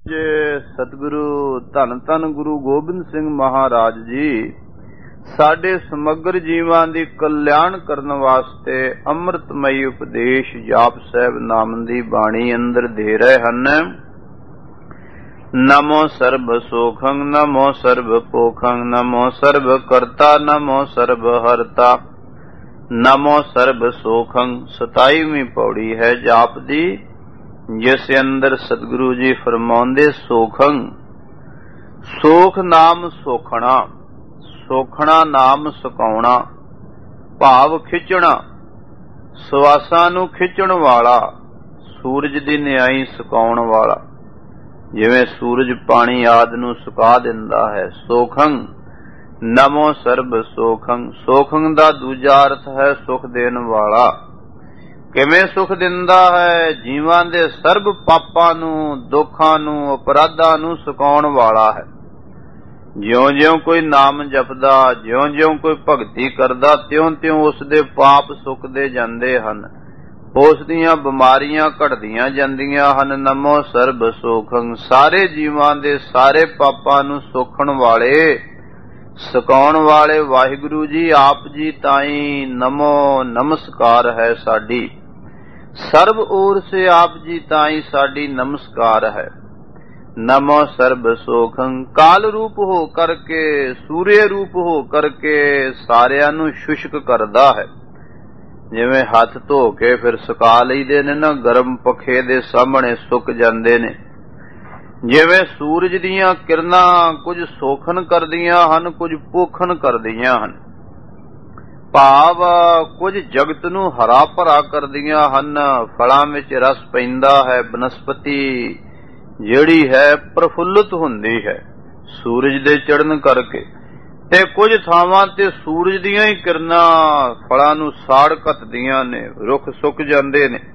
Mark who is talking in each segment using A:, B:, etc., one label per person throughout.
A: ਜੇ ਸਤਿਗੁਰੂ ਧੰਨ ਧੰਨ ਗੁਰੂ ਗੋਬਿੰਦ ਸਿੰਘ ਮਹਾਰਾਜ ਜੀ ਸਾਡੇ ਸਮਗਰ ਜੀਵਾਂ ਦੀ ਕਲਿਆਣ ਕਰਨ ਵਾਸਤੇ ਅੰਮ੍ਰਿਤਮਈ ਉਪਦੇਸ਼ ਜਾਪ ਸਾਹਿਬ ਨਾਮ ਦੀ ਬਾਣੀ ਅੰਦਰ ਦੇ ਰਹੇ ਹਨ। ਨਮੋ ਸਰਬ ਸੋਖੰ ਨਮੋ ਸਰਬ ਪੋਖੰ ਨਮੋ ਸਰਬ ਕਰਤਾ ਨਮੋ ਸਰਬ ਹਰਤਾ ਨਮੋ ਸਰਬ ਸੋਖੰ। 27ਵੀਂ ਪੌੜੀ ਹੈ ਜਾਪ ਦੀ, ਜਿਸ ਅੰਦਰ ਸਤਿਗੁਰੂ ਜੀ ਫਰਮਾਉਂਦੇ ਸੋਖੰ, ਸੋਖ ਨਾਮ ਸੋਖਣਾ, ਸੋਖਣਾ ਨਾਮ ਸੁਕਾਉਣਾ, ਭਾਵ ਖਿੱਚਣਾ, ਸਵਾਸਾਂ ਨੂੰ ਖਿੱਚਣ ਵਾਲਾ, ਸੂਰਜ ਦੀ ਨਿਆਈ ਸੁਕਾਉਣ ਵਾਲਾ। ਜਿਵੇਂ ਸੂਰਜ ਪਾਣੀ ਆਦਿ ਨੂੰ ਸੁਕਾ ਦਿੰਦਾ ਹੈ। ਸੋਖੰ ਨਮੋ ਸਰਬ ਸੋਖੰ। ਸੋਖੰ ਦਾ ਦੂਜਾ ਅਰਥ ਹੈ ਸੁਖ ਦੇਣ ਵਾਲਾ। ਕਿਵੇਂ ਸੁਖ ਦਿੰਦਾ ਹੈ? ਜੀਵਾਂ ਦੇ ਸਰਬ ਪਾਪਾਂ ਨੂੰ, ਦੁੱਖਾਂ ਨੂੰ, ਅਪਰਾਧਾਂ ਨੂੰ ਸੁਕਾਉਣ ਵਾਲਾ ਹੈ। ਜਿਉਂ-ਜਿਉਂ ਕੋਈ ਨਾਮ ਜਪਦਾ, ਜਿਉਂ-ਜਿਉਂ ਕੋਈ ਭਗਤੀ ਕਰਦਾ, ਤਿਉਂ-ਤਿਉਂ ਉਸ ਦੇ ਪਾਪ ਸੁੱਕਦੇ ਜਾਂਦੇ ਹਨ, ਉਸ ਦੀਆਂ ਬਿਮਾਰੀਆਂ ਘਟਦੀਆਂ ਜਾਂਦੀਆਂ ਹਨ। ਨਮੋ ਸਰਬ ਸੋਖੰ। ਸਾਰੇ ਜੀਵਾਂ ਦੇ ਸਾਰੇ ਪਾਪਾਂ ਨੂੰ ਸੋਖਣ ਵਾਲੇ, ਸੁਕਾਉਣ ਵਾਲੇ ਵਾਹਿਗੁਰੂ ਜੀ ਆਪ ਜੀ ਤਾਈਂ ਨਮੋ ਨਮਸਕਾਰ ਹੈ ਸਾਡੀ। ਸਰਬ ਔਰ ਸੇ ਆਪ ਜੀ ਤਾਈਂ ਸਾਡੀ ਨਮਸਕਾਰ ਹੈ। ਨਮੋ ਸਰਬ ਸੋਖੰ। ਕਾਲ ਰੂਪ ਹੋ ਕਰਕੇ, ਸੂਰਯ ਰੂਪ ਹੋ ਕਰਕੇ ਸਾਰਿਆਂ ਨੂੰ ਸ਼ੁਸ਼ਕ ਕਰਦਾ ਹੈ। ਜਿਵੇਂ ਹੱਥ ਧੋ ਕੇ ਫਿਰ ਸੁਕਾ ਲਈਦੇ ਨੇ ਨਾ, ਗਰਮ ਪੱਖੇ ਦੇ ਸਾਹਮਣੇ ਸੁੱਕ ਜਾਂਦੇ ਨੇ। ਜਿਵੇਂ ਸੂਰਜ ਦੀਆਂ ਕਿਰਨਾਂ ਕੁਝ ਸੋਖਣ ਕਰਦੀਆਂ ਹਨ, ਕੁਝ ਪੋਖਣ ਕਰਦੀਆਂ ਹਨ, ਭਾਵ ਕੁਝ ਜਗਤ ਨੂੰ ਹਰਾ ਭਰਾ ਕਰਦੀਆਂ ਹਨ, ਫਲਾਂ ਵਿੱਚ ਰਸ ਪੈਂਦਾ ਹੈ, ਬਨਸਪਤੀ ਜਿਹੜੀ ਹੈ ਪ੍ਰਫੁੱਲਤ ਹੁੰਦੀ ਹੈ ਸੂਰਜ ਦੇ ਚੜ੍ਹਨ ਕਰਕੇ, ਤੇ ਕੁਝ ਥਾਵਾਂ ਤੇ ਸੂਰਜ ਦੀਆਂ ਹੀ ਕਿਰਨਾਂ ਫਲਾਂ ਨੂੰ ਸਾੜ ਘੱਤਦੀਆਂ ਨੇ, ਰੁੱਖ ਸੁੱਕ ਜਾਂਦੇ ਨੇ।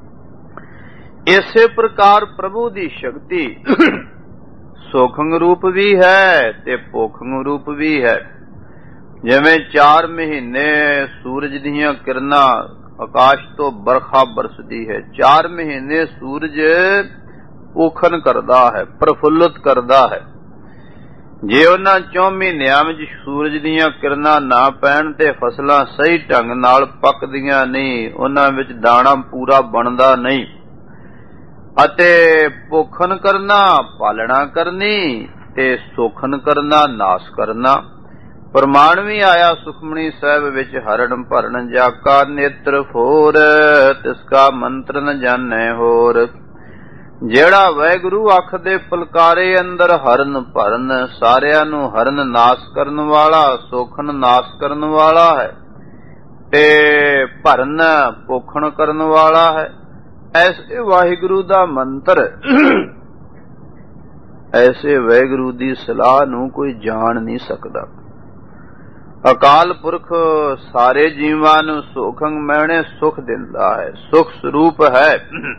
A: ਇਸੇ ਪ੍ਰਕਾਰ ਪ੍ਰਭੂ ਦੀ ਸ਼ਕਤੀ ਸੋਖੰਗ ਰੂਪ ਵੀ ਹੈ ਤੇ ਪੋਖੰਗ ਰੂਪ ਵੀ ਹੈ। ਜਿਵੇਂ 4 ਮਹੀਨੇ ਸੂਰਜ ਦੀਆਂ ਕਿਰਨਾਂ, ਆਕਾਸ਼ ਤੋਂ ਬਰਖਾ ਬਰਸਦੀ ਹੈ। 4 ਮਹੀਨੇ ਸੂਰਜ ਪੋਖਣ ਕਰਦਾ ਹੈ, ਪ੍ਰਫੁੱਲਤ ਕਰਦਾ ਹੈ। ਜੇ ਉਹਨਾਂ 4 ਮਹੀਨਿਆਂ ਵਿੱਚ ਸੂਰਜ ਦੀਆਂ ਕਿਰਨਾਂ ਨਾ ਪੈਣ ਤੇ ਫਸਲਾਂ ਸਹੀ ਢੰਗ ਨਾਲ ਪੱਕਦੀਆਂ ਨਹੀਂ, ਉਹਨਾਂ ਵਿੱਚ ਦਾਣਾ ਪੂਰਾ ਬਣਦਾ ਨਹੀਂ। ਅਤੇ ਪੋਖਣ ਕਰਨਾ ਪਾਲਣਾ ਕਰਨੀ ਤੇ ਸੋਖਣ ਕਰਨਾ ਨਾਸ ਕਰਨਾ। ਪ੍ਰਮਾਣ ਵੀ ਆਇਆ ਸੁਖਮਣੀ ਸਾਹਿਬ ਵਿੱਚ, ਹਰਨ ਭਰਨ ਜਾਕਾ ਨੇਤਰ ਫੋਰ, ਤਿਸ ਕਾ ਮੰਤਰ ਨ ਜਾਣੈ ਹੋਰ। ਜਿਹੜਾ ਵਾਹਿਗੁਰੂ ਅੱਖ ਦੇ ਪਲਕਾਰੇ ਅੰਦਰ ਹਰਨ ਭਰਨ, ਸਾਰਿਆਂ ਨੂੰ ਹਰਨ ਨਾਸ ਕਰਨ ਵਾਲਾ, ਸੋਖਣ ਨਾਸ ਕਰਨ ਵਾਲਾ ਹੈ ਤੇ ਭਰਨ ਪੋਖਣ ਕਰਨ ਵਾਲਾ ਹੈ। ਐਸੇ ਵਾਹਿਗੁਰੂ ਦਾ ਮੰਤਰ, ਐਸੇ ਵਾਹਿਗੁਰੂ ਦੀ ਸਲਾਹ ਨੂੰ ਕੋਈ ਜਾਣ ਨਹੀਂ ਸਕਦਾ। ਅਕਾਲ ਪੁਰਖ ਸਾਰੇ ਜੀਵਾਂ ਨੂੰ ਸੋਖੰਗ ਮੈਣੇ ਸੁਖ ਦਿੰਦਾ ਹੈ, ਸੁਖ ਸਰੂਪ ਹੈ।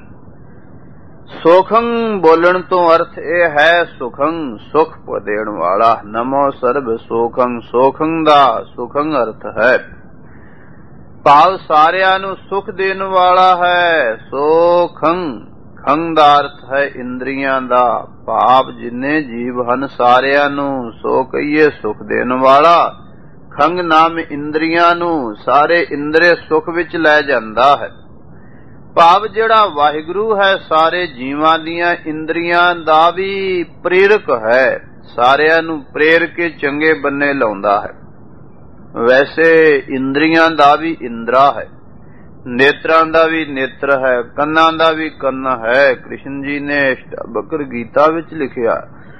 A: ਸੋਖੰਗ ਬੋਲਣ ਤੋਂ ਅਰਥ ਇਹ ਹੈ ਸੁਖੰਗ, ਸੁਖ ਦੇਣ ਵਾਲਾ। ਨਮੋ ਸਰਬ ਸੋਖੰਗ। ਸੋਖੰਗ ਦਾ ਸੁਖੰਗ ਅਰਥ ਹੈ ਭਾਵ ਸਾਰਿਆਂ ਨੂੰ ਸੁਖ ਦੇਣ ਵਾਲਾ ਹੈ। ਸੋਖੰਗ ਖੰਗ ਦਾ ਅਰਥ ਹੈ ਇੰਦਰੀਆਂ ਦਾ, ਭਾਵ ਜਿੰਨੇ ਜੀਵ ਹਨ ਸਾਰਿਆਂ ਨੂੰ ਸੋ ਕਹੀਏ ਸੁਖ ਦੇਣ ਵਾਲਾ। ਖੰਗ ਨਾਮ ਇੰਦਰੀਆਂ ਨੂੰ, ਸਾਰੇ ਇੰਦਰੇ ਸੁਖ ਵਿੱਚ ਲੈ ਜਾਂਦਾ ਹੈ। ਭਾਵ ਜਿਹੜਾ ਵਾਹਿਗੁਰੂ ਹੈ ਸਾਰੇ ਜੀਵਾਂ ਦੀਆਂ ਇੰਦਰੀਆਂ ਦਾ ਵੀ ਪ੍ਰੇਰਕ ਹੈ, ਸਾਰਿਆਂ ਨੂੰ ਪ੍ਰੇਰ ਕੇ ਚੰਗੇ ਬੰਨੇ ਲਾਉਂਦਾ ਹੈ। ਵੈਸੇ ਇੰਦਰੀਆਂ ਦਾ ਵੀ ਇੰਦਰਾ ਹੈ, ਨੇਤਰਾਂ ਦਾ ਵੀ ਨੇਤਰ ਹੈ, ਕੰਨਾਂ ਦਾ ਵੀ ਕੰਨ ਹੈ। ਕ੍ਰਿਸ਼ਨ ਜੀ ਨੇ ਅਸ਼ਟਾਵਕਰ ਗੀਤਾ ਵਿੱਚ ਲਿਖਿਆ,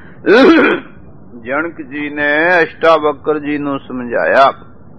A: ਜਨਕ ਜੀ ਨੇ ਅਸ਼ਟਾਵਕਰ ਜੀ ਨੂੰ ਸਮਝਾਇਆ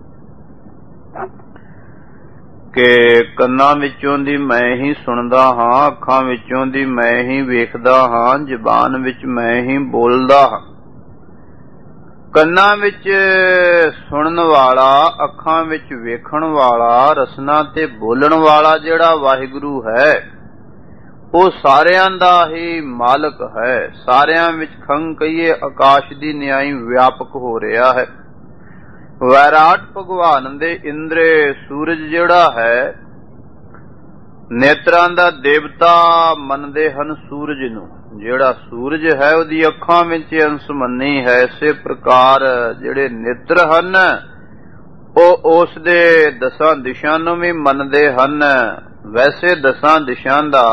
A: ਕਿ ਕੰਨਾਂ ਵਿੱਚੋਂ ਦੀ ਮੈਂ ਹੀ ਸੁਣਦਾ ਹਾਂ, ਅੱਖਾਂ ਵਿੱਚੋਂ ਦੀ ਮੈਂ ਹੀ ਵੇਖਦਾ ਹਾਂ, ਜ਼ੁਬਾਨ ਵਿੱਚ ਮੈਂ ਹੀ ਬੋਲਦਾ ਹਾਂ। ਕੰਨਾਂ ਵਿੱਚ ਸੁਣਨ ਵਾਲਾ, ਅੱਖਾਂ ਵਿੱਚ ਵੇਖਣ ਵਾਲਾ, ਰਸਨਾ ਤੇ ਬੋਲਣ ਵਾਲਾ ਜਿਹੜਾ ਵਾਹਿਗੁਰੂ ਹੈ ਉਹ ਸਾਰਿਆਂ ਦਾ ਹੀ ਮਾਲਕ ਹੈ। ਸਾਰਿਆਂ ਵਿੱਚ ਖੰਗ ਕਹੀਏ ਆਕਾਸ਼ ਦੀ ਨਿਆਈ ਵਿਆਪਕ ਹੋ ਰਿਹਾ ਹੈ। ਵੈਰਾਟ ਭਗਵਾਨ ਦੇ ਇੰਦਰੇ, ਸੂਰਜ ਜਿਹੜਾ ਹੈ ਨੇਤਰਾਂ ਦਾ ਦੇਵਤਾ ਮੰਨਦੇ ਹਨ ਸੂਰਜ ਨੂੰ। ਜਿਹੜਾ ਸੂਰਜ ਹੈ ਉਹਦੀ ਅੱਖਾਂ ਵਿੱਚ ਅੰਸਮੰਨੀ ਹੈ, ਇਸੇ ਪ੍ਰਕਾਰ ਜਿਹੜੇ ਨੇਤਰ ਹਨ ਉਹ ਉਸ ਦੇ 10 ਦਿਸ਼ਾ ਨੂੰ ਵੀ ਮੰਨਦੇ ਹਨ। ਵੈਸੇ 10 ਦਿਸ਼ਾ ਦਾ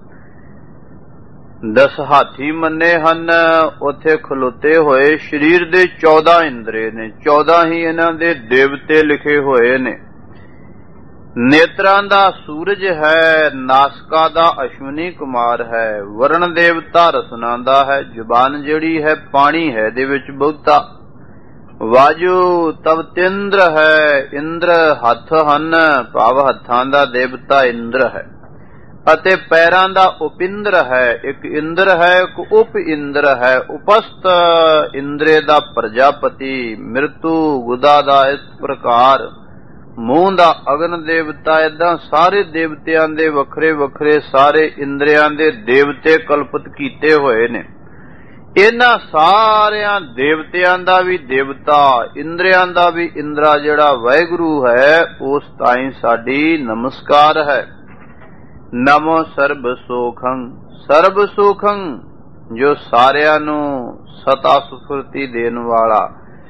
A: 10 ਹਾਥੀ ਮੰਨੇ ਹਨ, ਉੱਥੇ ਖਲੋਤੇ ਹੋਏ ਸਰੀਰ ਦੇ 14 ਇੰਦਰੀ ਨੇ, 14 ਹੀ ਇਹਨਾਂ ਦੇ ਦੇਵਤੇ ਲਿਖੇ ਹੋਏ ਨੇ। ਨੇਤਰਾਂ ਦਾ ਸੂਰਜ ਹੈ, ਨਾਸਕਾ ਦਾ ਅਸ਼ਵਨੀ ਕੁਮਾਰ ਹੈ, ਵਰਣ ਦੇਵਤਾ ਰਸਨਾ ਦਾ ਹੈ, ਜ਼ੁਬਾਨ ਜਿਹੜੀ ਹੈ ਪਾਣੀ ਹੈ ਇਹਦੇ ਵਿੱਚ ਬਹੁਤਾ, ਵਾਯੂ ਤਵਤਿੰਦਰ ਹੈ, ਇੰਦਰ ਹੱਥ ਹਨ, ਭਾਵ ਹੱਥਾਂ ਦਾ ਦੇਵਤਾ ਇੰਦਰ ਹੈ, ਅਤੇ ਪੈਰਾਂ ਦਾ ਉਪਿੰਦਰ ਹੈ, ਇੱਕ ਇੰਦਰ ਹੈ ਇੱਕ ਉਪ ਇੰਦਰ ਹੈ, ਉਪਸਤ ਇੰਦਰੇ ਦਾ ਪ੍ਰਜਾਪਤੀ, ਮਿਰਤੂ ਗੁਦਾ ਦਾ ਇਸ ਪ੍ਰਕਾਰ, ਮੂੰਹ ਦਾ ਅਗਨ ਦੇਵਤਾ। ਏਦਾਂ ਸਾਰੇ ਦੇਵਤਿਆਂ ਦੇ ਵੱਖਰੇ ਵੱਖਰੇ ਸਾਰੇ ਇੰਦਰੀਆਂ ਦੇ ਦੇਵਤੇ ਕਲਪਿਤ ਕੀਤੇ ਹੋਏ ਨੇ। ਇਹਨਾਂ ਸਾਰਿਆਂ ਦੇਵਤਿਆਂ ਦਾ ਵੀ ਦੇਵਤਾ, ਇੰਦਰੀਆਂ ਦਾ ਵੀ ਇੰਦਰਾ ਜਿਹੜਾ ਵਾਹਿਗੁਰੂ ਹੈ, ਉਸ ਤਾਈਂ ਸਾਡੀ ਨਮਸਕਾਰ ਹੈ। ਨਮੋ ਸਰਬ ਸੋਖੰ, ਸਰਬ ਸੋਖੰ ਜੋ ਸਾਰਿਆਂ ਨੂੰ ਸਤਾ ਸੁਫਰਤੀ ਦੇਣ ਵਾਲਾ,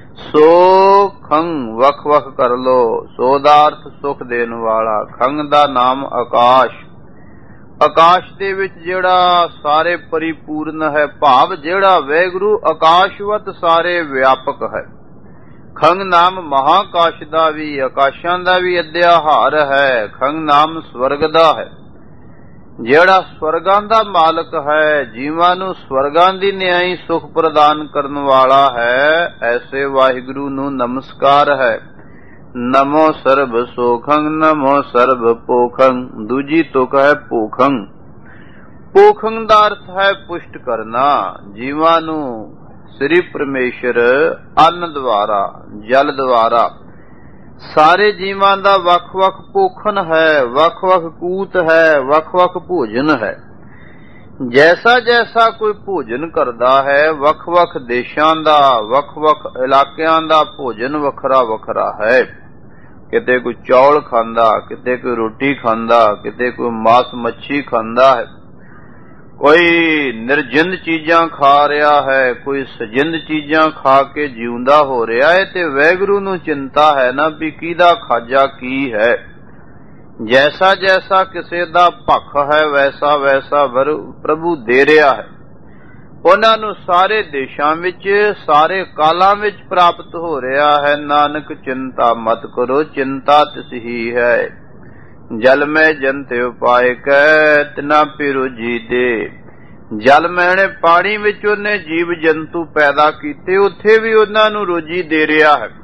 A: ਸੋਖੰ ਵੱਖ ਵੱਖ ਕਰ ਲੋ, ਸੋ ਦਾ ਅਰਥ ਸੁਖ ਦੇਣ ਵਾਲਾ, ਖੰਗ ਦਾ ਨਾਮ ਆਕਾਸ਼, ਆਕਾਸ਼ ਦੇ ਵਿੱਚ ਜਿਹੜਾ ਸਾਰੇ ਪਰਿਪੂਰਨ ਹੈ, ਭਾਵ ਜਿਹੜਾ ਵਾਹਿਗੁਰੂ ਆਕਾਸ਼ਵਤ ਸਾਰੇ ਵਿਆਪਕ ਹੈ। ਖੰਗ ਨਾਮ ਮਹਾਕਾਸ਼ ਦਾ ਵੀ, ਆਕਾਸ਼ਾਂ ਦਾ ਵੀ ਅਧਿਆਹਾਰ ਹੈ। ਖੰਗ ਨਾਮ ਸਵਰਗ ਦਾ ਹੈ, ਜਿਹੜਾ ਸਵਰਗਾਂ ਦਾ ਮਾਲਕ ਹੈ, ਜੀਵਾਂ ਨੂੰ ਸਵਰਗਾਂ ਦੀ ਨਿਆਈ ਸੁਖ ਪ੍ਰਦਾਨ ਕਰਨ ਵਾਲਾ ਹੈ। ਐਸੇ ਵਾਹਿਗੁਰੂ ਨੂੰ ਨਮਸਕਾਰ ਹੈ। ਨਮੋ ਸਰਬ ਸੋਖੰ, ਨਮੋ ਸਰਬ ਪੋਖੰ। ਦੂਜੀ ਤੁਕ ਹੈ ਪੋਖੰ। ਪੋਖੰ ਦਾ ਅਰਥ ਹੈ ਪੁਸ਼ਟ ਕਰਨਾ, ਜੀਵਾਂ ਨੂੰ ਸ੍ਰੀ ਪਰਮੇਸ਼ਰ ਅੰਨ ਦੁਆਰਾ, ਜਲ ਦੁਆਰਾ, ਸਾਰੇ ਜੀਵਾਂ ਦਾ ਵੱਖ-ਵੱਖ ਭੋਖਨ ਹੈ, ਵੱਖ-ਵੱਖ ਕੂਤ ਹੈ, ਵੱਖ-ਵੱਖ ਭੋਜਨ ਹੈ। ਜੈਸਾ ਜੈਸਾ ਕੋਈ ਭੋਜਨ ਕਰਦਾ ਹੈ, ਵੱਖ-ਵੱਖ ਦੇਸ਼ਾਂ ਦਾ, ਵੱਖ-ਵੱਖ ਇਲਾਕਿਆਂ ਦਾ ਭੋਜਨ ਵੱਖਰਾ ਵੱਖਰਾ ਹੈ। ਕਿਤੇ ਕੋਈ ਚੌਲ ਖਾਂਦਾ, ਕਿਤੇ ਕੋਈ ਰੋਟੀ ਖਾਂਦਾ, ਕਿਤੇ ਕੋਈ ਮਾਸ ਮੱਛੀ ਖਾਂਦਾ ਹੈ, ਕੋਈ ਨਿਰਜਿੰਦ ਚੀਜ਼ਾਂ ਖਾ ਰਿਹਾ ਹੈ, ਕੋਈ ਸਜਿੰਦ ਚੀਜ਼ਾਂ ਖਾ ਕੇ ਜਿਉਂਦਾ ਹੋ ਰਿਹਾ ਹੈ। ਤੇ ਵਾਹਿਗੁਰੂ ਨੂੰ ਚਿੰਤਾ ਹੈ ਨਾ ਵੀ ਕਿਹਦਾ ਖਾਜਾ ਕੀ ਹੈ। ਜੈਸਾ ਜੈਸਾ ਕਿਸੇ ਦਾ ਭੱਖ ਹੈ, ਵੈਸਾ ਵੈਸਾ ਪ੍ਰਭੂ ਦੇ ਰਿਹਾ ਹੈ। ਉਹਨਾਂ ਨੂੰ ਸਾਰੇ ਦੇਸ਼ਾਂ ਵਿੱਚ, ਸਾਰੇ ਕਾਲਾਂ ਵਿੱਚ ਪ੍ਰਾਪਤ ਹੋ ਰਿਹਾ ਹੈ। ਨਾਨਕ ਚਿੰਤਾ ਮਤ ਕਰੋ, ਚਿੰਤਾ ਤਿਸ ਹੀ ਹੈ। ਜਲ ਮੈਂ ਜੰਤੇ ਉਪਾਏ ਕੈ, ਤਿਨਾ ਪਿਰੋਜੀ ਦੇ। ਜਲ ਮੈਣੇ ਪਾਣੀ ਵਿੱਚ ਉਹਨੇ ਜੀਵ ਜੰਤੂ ਪੈਦਾ ਕੀਤੇ, ਉੱਥੇ ਵੀ ਉਹਨਾਂ ਨੂੰ ਰੋਜੀ ਦੇ ਰਿਹਾ ਹੈ।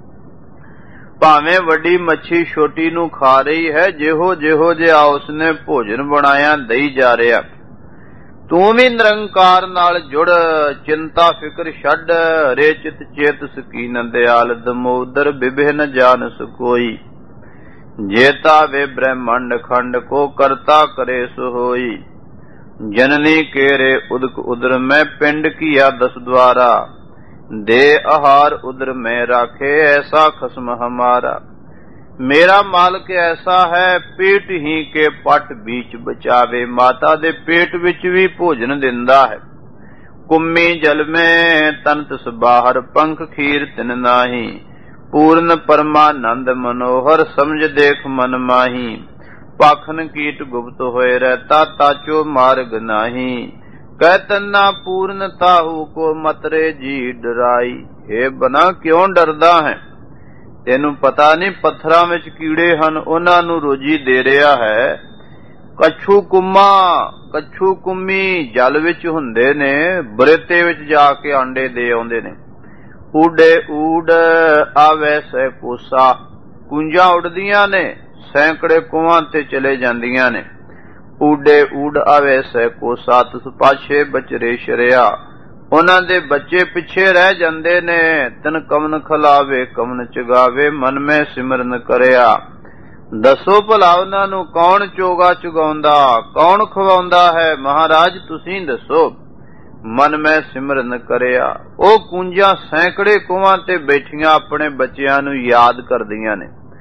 A: ਭਾਵੇਂ ਵੱਡੀ ਮੱਛੀ ਛੋਟੀ ਨੂੰ ਖਾ ਰਹੀ ਹੈ, ਜਿਹੋ ਜਿਹੋ ਜਿਹਾ ਉਸਨੇ ਭੋਜਨ ਬਣਾਇਆ ਦਈ ਜਾ ਰਿਹਾ। ਤੂੰ ਵੀ ਨਿਰੰਕਾਰ ਨਾਲ ਜੁੜ, ਚਿੰਤਾ ਫਿਕਰ ਛੱਡ। ਰੇ ਚਿਤ ਚੇਤ ਸਕੀਨ ਦਿਆਲ, ਦਮੋਦਰ ਬਿਭਿਨ ਜਾਨਸ ਕੋਈ। जेता वे ब्रह्मांड खंड को करता करे सो होई। जननी केरे उदक उदर में पिंड किया 10 द्वारा। दे आहार उदर में राखे ऐसा खस्म हमारा। मेरा मालिक ऐसा है, पेट ही के पट बीच बचावे। माता दे पेट विच भी भोजन दिंदा है। कुम्मी जल में तन तिस बाहर, पंख खीर तिन नाही। पूर्ण परमानंद मनोहर, समझ देख मन माही। पाखन कीट गुप्त होए रहता, ताचो मार्ग नाही। कहतना पूर्ण ताहू को मतरे जी डराई। हे बना क्यों डरदा है, तेनू पता नहीं पत्थरां विच कीड़े हन, उन्हां नू रोजी दे रहा है। कछू कुम्मा, कछू कुम्मी जल विच हुंदे ने, बरेते विच जाके आंडे दे आउंदे ने। ऊडे ऊड आवे सै कोसा। कुंजा उड़दियां ने, सैकड़े कुआं ते चले जांदियां ने। ऊडे ऊड आवे सै कोसा, तिस पाछे बचरे शरिया। उन्हां दे बच्चे पिछे रह जांदे ने। तन कमन खलावे कमन चगावे, मन में सिमरन करिया। दसो भला उन्हां नू कौन चोगा चुगाउंदा, कौन खवाउंदा है। महाराज तुसीं दसो। मन में सिमरन करिया। ਉਹ ਕੂੰਜਾਂ ਸੈਂਕੜੇ ਕੁਆਂ ਤੇ ਬੈਠੀਆਂ ਆਪਣੇ ਬੱਚਿਆਂ ਨੂੰ ਯਾਦ ਕਰਦੀਆਂ ਨੇ।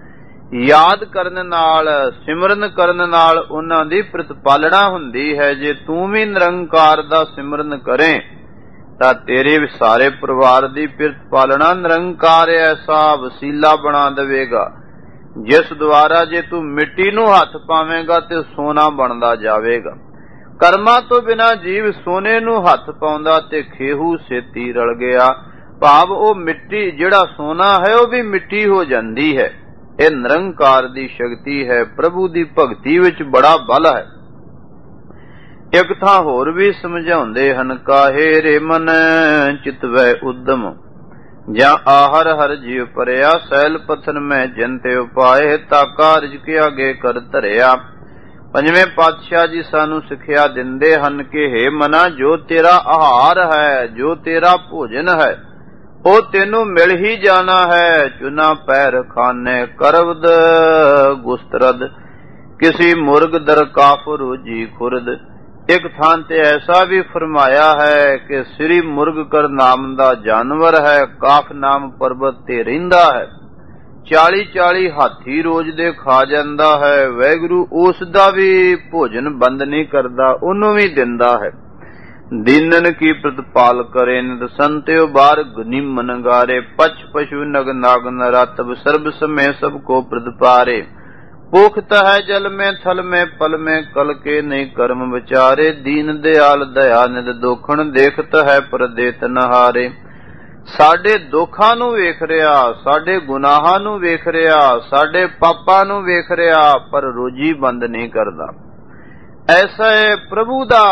A: याद करन नाल सिमरन करन नाल उन्हां दी प्रतिपालना हुंदी है। जे तू भी निरंकार दा सिमरन करें तां तेरे सारे परिवार दी प्रतिपालना निरंकार ऐसा वसीला बना देवेगा जिस द्वारा जे तू मिट्टी नूं हथ पावेगा ते सोना बनदा जावेगा। कर्मां तो बिना जीव सोने नूं हथ पाउंदा ते खेहू सेती रल गया। भाव ओ मिट्टी जिहड़ा सोना है वह भी मिट्टी हो जाती है। ਇਹ ਨਿਰੰਕਾਰ ਦੀ ਸ਼ਕਤੀ ਹੈ। ਪ੍ਰਭੂ ਦੀ ਭਗਤੀ ਵਿੱਚ ਬੜਾ ਬਲ ਹੈ। ਇੱਕ ਥਾਂ ਹੋਰ ਵੀ ਸਮਝਾਉਂਦੇ ਹਨ, ਕਾਹੇ ਰੇ ਮਨ ਚਿਤਵੈ ਉਦਮ ਜਾਂ ਆਹਰ ਹਰ ਜੀਵ ਪਰਿਆ ਸੈਲ ਪਥਨ ਮੈਂ ਜਨਤੇ ਉਪਾਏ ਤਾ ਕਾਰਜ ਕੇ ਆਗੇ ਕਰ ਧਰਿਆ। ਪੰਜਵੇਂ ਪਾਤਸ਼ਾਹ ਜੀ ਸਾਨੂੰ ਸਿੱਖਿਆ ਦਿੰਦੇ ਹਨ ਕਿ ਹੇ ਮਨਾ, ਜੋ ਤੇਰਾ ਆਹਾਰ ਹੈ, ਜੋ ਤੇਰਾ ਭੋਜਨ ਹੈ, ਉਹ ਤੈਨੂੰ ਮਿਲ ਹੀ ਜਾਣਾ ਹੈ। ਚੁਨਾ ਪੈਰ ਖਾਨੇ ਕਰਵਦ ਗੁਸਤਰਦ ਕਿਸੀ ਮੁਰਗ ਦਰ ਕਾਫ ਰੋਜੀ ਖੁਰਦ। ਇੱਕ ਥਾਂ ਤੇ ਐਸਾ ਵੀ ਫਰਮਾਇਆ ਹੈ ਕਿ ਸ੍ਰੀ ਮੁਰਗ ਕਰ ਨਾਮ ਦਾ ਜਾਨਵਰ ਹੈ, ਕਾਫ ਨਾਮ ਪਰਬਤ ਤੇ ਰਹਿੰਦਾ ਹੈ, 40-40 ਹਾਥੀ ਰੋਜ਼ ਦੇ ਖਾ ਜਾਂਦਾ ਹੈ। ਵਾਹਿਗੁਰੂ ਉਸ ਦਾ ਵੀ ਭੋਜਨ ਬੰਦ ਨਹੀਂ ਕਰਦਾ, ਉਹਨੂੰ ਵੀ ਦਿੰਦਾ ਹੈ। दीनन की प्रतिपाल करे नित संत्यो बार गुनी मनगारे पछ पशु नग नाग नरातब सर्ब समय सबको प्रतिपारे। पोखत है जल में थल में पल में कल के नहीं कर्म विचारे। दीन दयाल दया निद दोखन देखत है पर देत नहारे। साडे दोखां नूं वेख रिया, साडे गुनाहां नूं वेख रिया, साडे पापां नूं वेख रिया, पर रोजी बंद नहीं करदा। ऐसा है प्रभु दा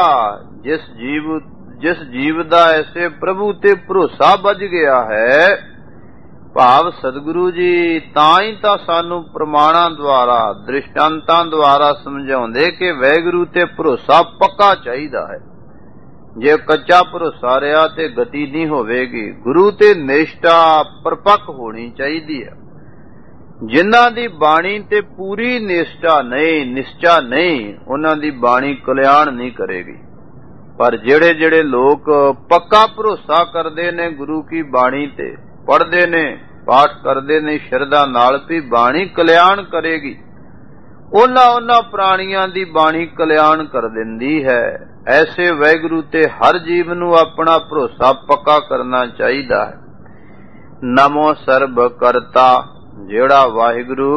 A: जिस जीव दा ऐसे प्रभु ते भरोसा बज गया है। भाव सतगुरु जी तां ही तां सानू प्रमाणां द्वारा दृष्टांतां द्वारा समझाउंदे कि वाहिगुरू ते भरोसा पक्का चाहिदा है। जे कच्चा भरोसा रहा ते गति नहीं होवेगी। गुरु ते निष्ठा परपक्क होनी चाहिदी है। जिन्हां दी बाणी ते पूरी निष्ठा निश्चा नहीं, उन्हां दी बाणी कल्याण नहीं करेगी। पर जेड़े जेड़े लोग पक्का भरोसा करदे ने गुरु की बाणी ते, पढ़दे ने, पाठ करदे ने शरधा नाल भी बाणी कल्याण करेगी, उन्हां प्राणियां दी बाणी कल्याण कर दिंदी है। ऐसे वाहिगुरू ते हर जीव नूं अपना भरोसा पक्का करना चाहिदा है। नमो सर्ब करता, ਜਿਹੜਾ ਵਾਹਿਗੁਰੂ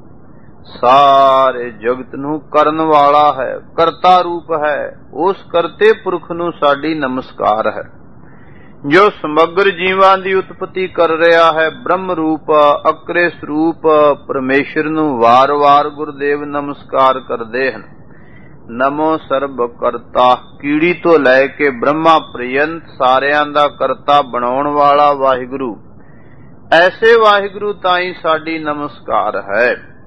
A: ਸਾਰੇ ਜਗਤ ਨੂੰ ਕਰਨ ਵਾਲਾ ਹੈ, ਕਰਤਾ ਰੂਪ ਹੈ, ਉਸ ਕਰਤੇ ਪੁਰਖ ਨੂੰ ਸਾਡੀ ਨਮਸਕਾਰ ਹੈ। ਜੋ ਸਮਗਰ ਜੀਵਾਂ ਦੀ ਉਤਪਤੀ ਕਰ ਰਿਹਾ ਹੈ, ਬ੍ਰਹਮ ਰੂਪ ਅਕਰੇ ਸਰੂਪ ਪਰਮੇਸ਼ਰ ਨੂੰ ਵਾਰ-ਵਾਰ ਗੁਰਦੇਵ ਨਮਸਕਾਰ ਕਰਦੇ ਹਨ। ਨਮੋ ਸਰਬ ਕਰਤਾ, ਕੀੜੀ ਤੋਂ ਲੈ ਕੇ ਬ੍ਰਹਮਾ ਪ੍ਰਿਯੰਤ ਸਾਰਿਆਂ ਦਾ ਕਰਤਾ ਬਣਾਉਣ ਵਾਲਾ ਵਾਹਿਗੁਰੂ, ऐसे वाहिगुरु ताई साडी नमस्कार है।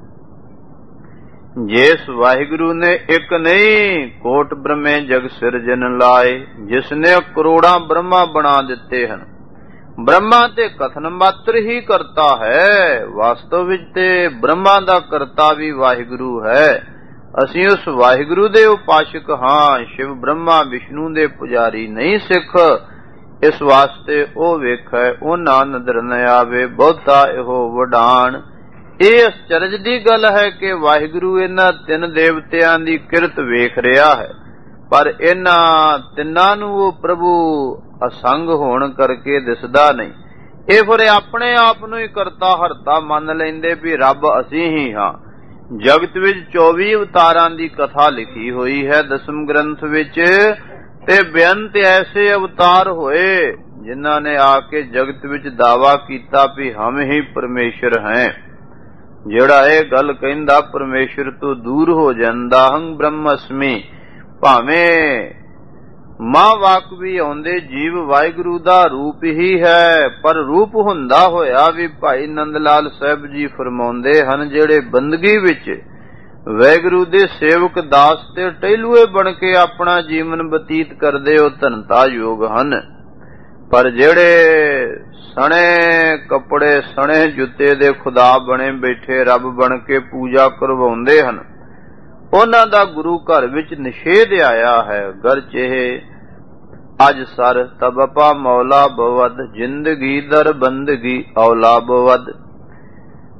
A: जिस वाहिगुरु ने एक नहीं कोट ब्रह्मे जग सिरजन लाए, जिसने करोड़ा ब्रह्मा बना दिते हैं। ब्रह्मा ते कथन मात्र ही करता है, वास्तव विच ते ब्रह्मा दा करता भी वाहिगुरु है। असीं उस वाहिगुरु दे उपासक हां, शिव ब्रह्मा विष्णु दे पुजारी नहीं सिख। इस वास्ते ओ वेखै उन्हां नदर न आवे, बहुता इहो वडान। ਇਹ ਅਚਰਜ ਦੀ ਗੱਲ ਹੈ ਕਿ ਵਾਹਿਗੁਰੂ ਇਹਨਾਂ ਤਿੰਨ ਦੇਵਤਿਆਂ ਦੀ ਕਿਰਤ ਵੇਖ ਰਿਹਾ ਹੈ, ਪਰ ਇਹਨਾਂ ਤਿੰਨਾਂ ਨੂੰ ਉਹ ਪ੍ਰਭੂ ਅਸੰਗ ਹੋਣ ਕਰਕੇ ਦਿਸਦਾ ਨਹੀਂ। ਇਹ ਫਿਰ ਆਪਣੇ ਆਪ ਨੂੰ ਹੀ ਕਰਤਾ ਹਰਤਾ ਮੰਨ ਲੈਂਦੇ ਵੀ ਰੱਬ ਅਸੀਂ ਹੀ ਹਾਂ। ਜਗਤ ਵਿੱਚ 24 ਅਵਤਾਰਾਂ ਦੀ ਕਥਾ ਲਿਖੀ ਹੋਈ ਹੈ ਦਸਮ ਗ੍ਰੰਥ ਵਿੱਚ, ਤੇ ਬੇਅੰਤ ਐਸੇ ਅਵਤਾਰ ਹੋਏ ਜਿਨ੍ਹਾਂ ਨੇ ਆ ਕੇ ਜਗਤ ਵਿੱਚ ਦਾਵਾ ਕੀਤਾ ਵੀ ਹਮ ਹੀ ਪਰਮੇਸ਼ਰ ਹੈ। ਜਿਹੜਾ ਇਹ ਗੱਲ ਕਹਿੰਦਾ ਪਰਮੇਸ਼ਰ ਤੋਂ ਦੂਰ ਹੋ ਜਾਂਦਾ, ਹੰ ਬ੍ਰਹਮਸਮੀ, ਭਾਵੇਂ ਮਾਂ ਵਾਕ ਵੀ ਆਉਂਦੇ ਜੀਵ ਵਾਹਿਗੁਰੂ ਦਾ ਰੂਪ ਹੀ ਹੈ, ਪਰ ਰੂਪ ਹੁੰਦਾ ਹੋਇਆ ਵੀ ਭਾਈ ਨੰਦ ਲਾਲ ਸਾਹਿਬ ਜੀ ਫਰਮਾਉਂਦੇ ਹਨ, ਜਿਹੜੇ ਬੰਦਗੀ ਵਿੱਚ ਵਾਹਿਗੁਰੂ ਦੇ ਸੇਵਕ ਦਾਸ ਤੇ ਟਹਿਲੂਏ ਬਣ ਕੇ ਆਪਣਾ ਜੀਵਨ ਬਤੀਤ ਕਰਦੇ ਉਹ ਧਨਤਾ ਯੋਗ ਹਨ। ਪਰ ਜਿਹੜੇ ਸਣੇ ਕੱਪੜੇ ਸਣੇ ਜੁੱਤੇ ਦੇ ਖੁਦਾ ਬਣੇ ਬੈਠੇ ਰੱਬ ਬਣ ਕੇ ਪੂਜਾ ਕਰਵਾਉਂਦੇ ਹਨ, ਉਹਨਾਂ ਦਾ ਗੁਰੂ ਘਰ ਵਿੱਚ ਨਿਸ਼ੇਧ ਆਇਆ ਹੈ। ਗਰ ਚੇਹੇ ਅਜ ਸਰ ਤਬਪਾ ਮੌਲਾ ਬਵਦ, ਜ਼ਿੰਦਗੀ ਦਰ ਬੰਦਗੀ ਔਲਾ ਬਵਦ।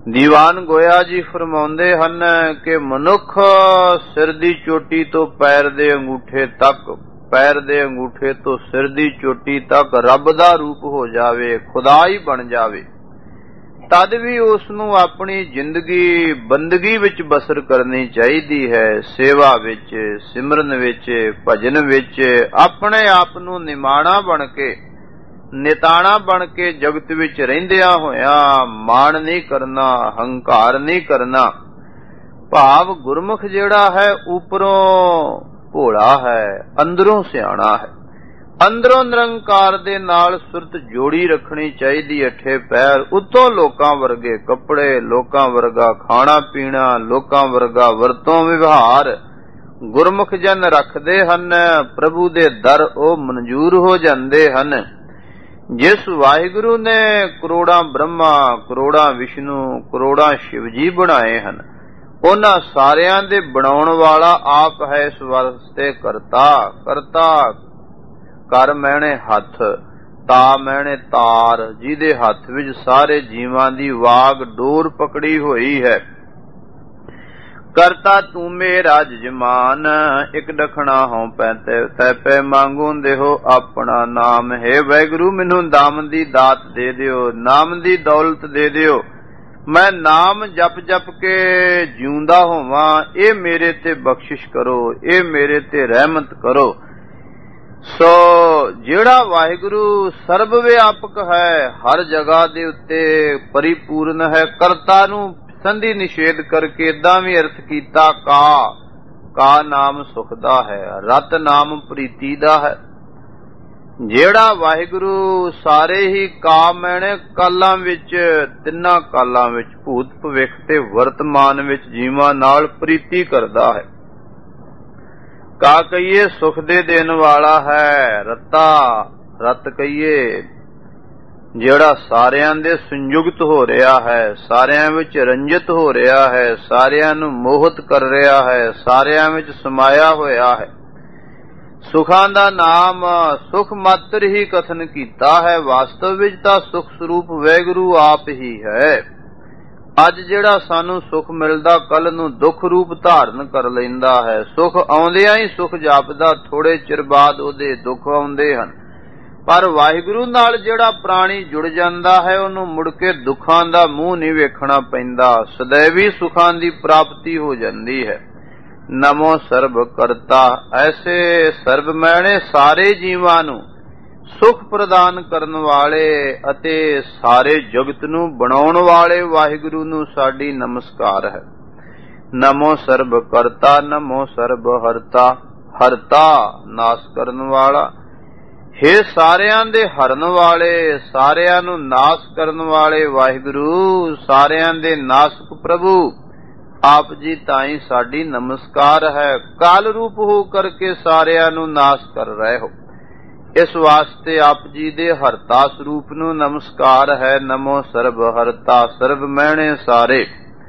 A: ਦੀਵਾਨ ਗੋਇਆ ਜੀ ਫਰਮਾਉਂਦੇ ਹਨ ਕਿ ਮਨੁੱਖ ਸਿਰ ਦੀ ਚੋਟੀ ਤੋਂ ਪੈਰ ਦੇ ਅੰਗੂਠੇ ਤੱਕ, ਪੈਰ ਦੇ ਅੰਗੂਠੇ ਤੋਂ ਸਿਰ ਦੀ ਚੋਟੀ ਤੱਕ ਰੱਬ ਦਾ ਰੂਪ ਹੋ ਜਾਵੇ, ਖੁਦਾ ਹੀ ਬਣ ਜਾਵੇ, ਤਦ ਵੀ ਉਸ ਨੂੰ ਆਪਣੀ ਜ਼ਿੰਦਗੀ ਬੰਦਗੀ ਵਿੱਚ ਬਸਰ ਕਰਨੀ ਚਾਹੀਦੀ ਹੈ। ਸੇਵਾ ਵਿੱਚ, ਸਿਮਰਨ ਵਿੱਚ, ਭਜਨ ਵਿੱਚ ਆਪਣੇ ਆਪ ਨੂੰ ਨਿਮਾਣਾ ਬਣ ਕੇ, ਨਿਤਾਣਾ ਬਣ ਕੇ ਜਗਤ ਵਿੱਚ ਰਹਿੰਦਿਆਂ ਹੋਇਆਂ ਮਾਣ ਨਹੀਂ ਕਰਨਾ, ਹੰਕਾਰ ਨਹੀਂ ਕਰਨਾ। ਭਾਵ ਗੁਰਮੁਖ ਜਿਹੜਾ ਹੈ ਉਪਰੋਂ ਭੋਲਾ ਹੈ, ਅੰਦਰੋਂ ਸਿਆਣਾ ਹੈ। ਅੰਦਰੋਂ ਨਿਰੰਕਾਰ ਦੇ ਨਾਲ ਸੁਰਤ ਜੋੜੀ ਰੱਖਣੀ ਚਾਹੀਦੀ, ਅੱਠੇ ਪੈਰ, ਉੱਤੋਂ ਲੋਕਾਂ ਵਰਗੇ ਕੱਪੜੇ, ਲੋਕਾਂ ਵਰਗਾ ਖਾਣਾ ਪੀਣਾ, ਲੋਕਾਂ ਵਰਗਾ ਵਰਤੋਂ ਵਿਵਹਾਰ ਗੁਰਮੁਖ ਜਨ ਰੱਖਦੇ ਹਨ। ਪ੍ਰਭੂ ਦੇ ਦਰ ਉਹ ਮਨਜ਼ੂਰ ਹੋ ਜਾਂਦੇ ਹਨ। ਜਿਸ ਵਾਹਿਗੁਰੂ ਨੇ ਕਰੋੜਾਂ ਬ੍ਰਹਮਾ, ਕਰੋੜਾਂ ਵਿਸ਼ਨੂੰ, ਕਰੋੜਾਂ ਸ਼ਿਵ ਜੀ ਬਣਾਏ ਹਨ, ਉਹਨਾਂ ਸਾਰਿਆਂ ਦੇ ਬਣਾਉਣ ਵਾਲਾ ਆਪ ਹੈ। ਇਸ ਵਾਸਤੇ ਕਰਤਾ, ਕਰਤਾ ਕਰ ਮੈਣੇ ਹੱਥ, ਤਾ ਮੈਣੇ ਤਾਰ, ਜਿਹਦੇ ਹੱਥ ਵਿੱਚ ਸਾਰੇ ਜੀਵਾਂ ਦੀ ਵਾਗ ਡੋਰ ਪਕੜੀ ਹੋਈ ਹੈ। ਕਰਤਾ ਤੂੰ ਮੇਰਾ ਜਜਮਾਨ, ਇੱਕ ਦਖਣਾ ਹੋਂ ਤੈ ਪੈ ਮੰਗੂ ਦੇਹੋ ਆਪਣਾ ਨਾਮ। ਹੈ ਵਾਹਿਗੁਰੂ ਮੈਨੂੰ ਨਾਮ ਦੀ ਦਾਤ ਦੇ ਦਿਓ, ਨਾਮ ਦੀ ਦੌਲਤ ਦੇ ਦਿਓ, ਮੈਂ ਨਾਮ ਜਪ ਜਪ ਕੇ ਜਿਉਂਦਾ ਹੋਵਾਂ। ਇਹ ਮੇਰੇ ਤੇ ਬਖਸ਼ਿਸ਼ ਕਰੋ, ਇਹ ਮੇਰੇ ਤੇ ਰਹਿਮਤ ਕਰੋ। ਸੋ ਜਿਹੜਾ ਵਾਹਿਗੁਰੂ ਸਰਬ ਵਿਆਪਕ ਹੈ, ਹਰ ਜਗ੍ਹਾ ਦੇ ਉੱਤੇ ਪਰਿਪੂਰਨ ਹੈ, ਕਰਤਾ ਨੂੰ ਸੰਧੀ ਨਿਸ਼ੇਧ ਕਰਕੇ ਏਦਾਂ ਵੀ ਅਰਥ ਕੀਤਾ, ਕਾ ਨਾਮ ਸੁਖ ਦਾ ਹੈ, ਰਤ ਨਾਮ ਪ੍ਰੀਤੀ ਦਾ ਹੈ। ਜਿਹੜਾ ਵਾਹਿਗੁਰੂ ਸਾਰੇ ਹੀ ਕਾ ਮੈਣੇ ਕਾਲਾਂ ਵਿੱਚ, ਤਿੰਨਾਂ ਕਾਲਾਂ ਵਿੱਚ, ਭੂਤ ਭਵਿੱਖ ਤੇ ਵਰਤਮਾਨ ਵਿੱਚ ਜੀਵਾਂ ਨਾਲ ਪ੍ਰੀਤੀ ਕਰਦਾ ਹੈ। ਕਾ ਕਹੀਏ ਸੁਖ ਦੇ ਦੇਣ ਵਾਲਾ ਹੈ, ਰਤਾ ਰਤ ਕਹੀਏ ਜਿਹੜਾ ਸਾਰਿਆਂ ਦੇ ਸੰਯੁਕਤ ਹੋ ਰਿਹਾ ਹੈ, ਸਾਰਿਆਂ ਵਿੱਚ ਰੰਜਿਤ ਹੋ ਰਿਹਾ ਹੈ, ਸਾਰਿਆਂ ਨੂੰ ਮੋਹਿਤ ਕਰ ਰਿਹਾ ਹੈ, ਸਾਰਿਆਂ ਵਿੱਚ ਸਮਾਇਆ ਹੋਇਆ ਹੈ। ਸੁਖਾਂ ਦਾ ਨਾਮ ਸੁਖ ਮਾਤਰ ਹੀ ਕਥਨ ਕੀਤਾ ਹੈ, ਵਾਸਤਵ ਵਿੱਚ ਤਾਂ ਸੁਖ ਸਰੂਪ ਵਾਹਿਗੁਰੂ ਆਪ ਹੀ ਹੈ। ਅੱਜ ਜਿਹੜਾ ਸਾਨੂੰ ਸੁਖ ਮਿਲਦਾ ਕੱਲ ਨੂੰ ਦੁੱਖ ਰੂਪ ਧਾਰਨ ਕਰ ਲੈਂਦਾ ਹੈ। ਸੁਖ ਆਉਂਦਿਆਂ ਹੀ ਸੁਖ ਜਾਪਦਾ, ਥੋੜੇ ਚਿਰ ਬਾਅਦ ਉਹਦੇ ਦੁੱਖ ਆਉਂਦੇ ਹਨ। ਪਰ ਵਾਹਿਗੁਰੂ ਨਾਲ ਜਿਹੜਾ ਪ੍ਰਾਣੀ ਜੁੜ ਜਾਂਦਾ ਹੈ, ਉਹਨੂੰ ਮੁੜ ਕੇ ਦੁੱਖਾਂ ਦਾ ਮੂੰਹ ਨਹੀਂ ਵੇਖਣਾ ਪੈਂਦਾ, ਸदैवी ਸੁਖਾਂ ਦੀ ਪ੍ਰਾਪਤੀ ਹੋ ਜਾਂਦੀ ਹੈ। ਨਮੋ ਸਰਬ ਕਰਤਾ, ਐਸੇ ਸਰਬ ਮੈਣੇ ਸਾਰੇ ਜੀਵਾਂ ਨੂੰ ਸੁਖ ਪ੍ਰਦਾਨ ਕਰਨ ਵਾਲੇ ਅਤੇ ਸਾਰੇ ਜਗਤ ਨੂੰ ਬਣਾਉਣ ਵਾਲੇ ਵਾਹਿਗੁਰੂ ਨੂੰ ਸਾਡੀ ਨਮਸਕਾਰ ਹੈ। ਨਮੋ ਸਰਬ ਕਰਤਾ, ਨਮੋ ਸਰਬ ਹਰਤਾ, ਹਰਤਾ ਨਾਸ ਕਰਨ ਵਾਲਾ। ਹੇ ਸਾਰਿਆਂ ਦੇ ਹਰਨ ਵਾਲੇ, ਸਾਰਿਆਂ ਨੂੰ ਨਾਸ ਕਰਨ ਵਾਲੇ ਵਾਹਿਗੁਰੂ, ਸਾਰਿਆਂ ਦੇ ਨਾਸਕ ਪ੍ਰਭੂ, ਆਪ ਜੀ ਤਾਈਂ ਸਾਡੀ ਨਮਸਕਾਰ ਹੈ। ਕਾਲ ਰੂਪ ਹੋ ਕਰਕੇ ਸਾਰਿਆਂ ਨੂੰ ਨਾਸ ਕਰ ਰਹੇ ਹੋ, ਇਸ ਵਾਸਤੇ ਆਪ ਜੀ ਦੇ ਹਰਤਾ ਸਰੂਪ ਨੂੰ ਨਮਸਕਾਰ ਹੈ। ਨਮੋ ਸਰਬ ਹਰਤਾ, ਸਰਬ ਮਹਿਣੇ ਸਾਰੇ,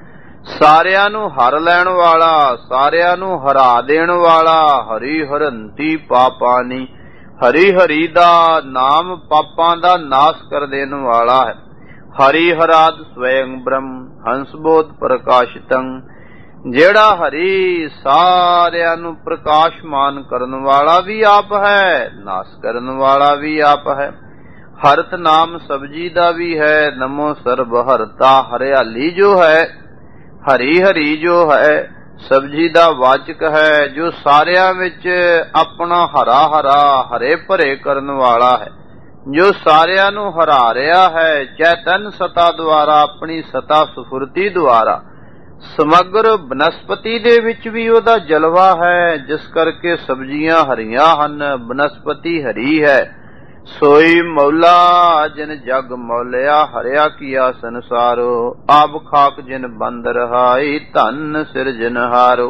A: ਸਾਰਿਆਂ ਨੂੰ ਹਰ ਲੈਣ ਵਾਲਾ, ਸਾਰਿਆਂ ਨੂੰ ਹਰਾ ਦੇਣ ਵਾਲਾ। ਹਰੀ ਹਰੰਤੀ ਪਾਪਾਨੀ, ਹਰੀ ਹਰੀ ਦਾ ਨਾਮ ਪਾਪਾਂ ਦਾ ਨਾਸ ਕਰ ਦੇਣ ਵਾਲਾ ਹੈ। ਹਰੀ ਹਰਾਦ ਸਵੈੰ ਬ੍ਰਹਮ ਹੰਸ ਬੋਧ ਪ੍ਰਕਾਸ਼ਿਤੰ, ਜਿਹੜਾ ਹਰੀ ਸਾਰਿਆਂ ਨੂੰ ਪ੍ਰਕਾਸ਼ਮਾਨ ਕਰਨ ਵਾਲਾ ਵੀ ਆਪ ਹੈ, ਨਾਸ ਕਰਨ ਵਾਲਾ ਵੀ ਆਪ ਹੈ। ਹਰਤ ਨਾਮ ਸਬਜੀ ਦਾ ਵੀ ਹੈ। ਨਮੋ ਸਰਬ ਹਰਤਾ, ਹਰਿਆਲੀ ਜੋ ਹੈ, ਹਰੀ ਹਰੀ ਜੋ ਹੈ, ਸਬਜੀ ਦਾ ਵਾਚਕ ਹੈ, ਜੋ ਸਾਰਿਆਂ ਵਿੱਚ ਆਪਣਾ ਹਰਾ ਹਰਾ ਹਰੇ ਭਰੇ ਕਰਨ ਵਾਲਾ ਹੈ, ਜੋ ਸਾਰਿਆਂ ਨੂੰ ਹਰਾ ਰਿਹਾ ਹੈ। ਚੈਤਨ ਸਤਾ ਦੁਆਰਾ, ਆਪਣੀ ਸਤਾ ਸੁਫੁਰਤੀ ਦੁਆਰਾ ਸਮਗਰ ਬਨਸਪਤੀ ਦੇ ਵਿੱਚ ਵੀ ਉਹਦਾ ਜਲਵਾ ਹੈ, ਜਿਸ ਕਰਕੇ ਸਬਜ਼ੀਆਂ ਹਰੀਆਂ ਹਨ, ਬਨਸਪਤੀ ਹਰੀ ਹੈ। ਸੋਈ ਮੌਲਾ ਜਿਨ ਜਗ ਮੌਲਿਆ, ਹਰਿਆ ਕੀਆ ਸੰਸਾਰੋ, ਆਬ ਖਾਕ ਜਿਨ ਬੰਦ ਰਹਾਈ, ਧਨ ਸਿਰਜਨਹਾਰੋ।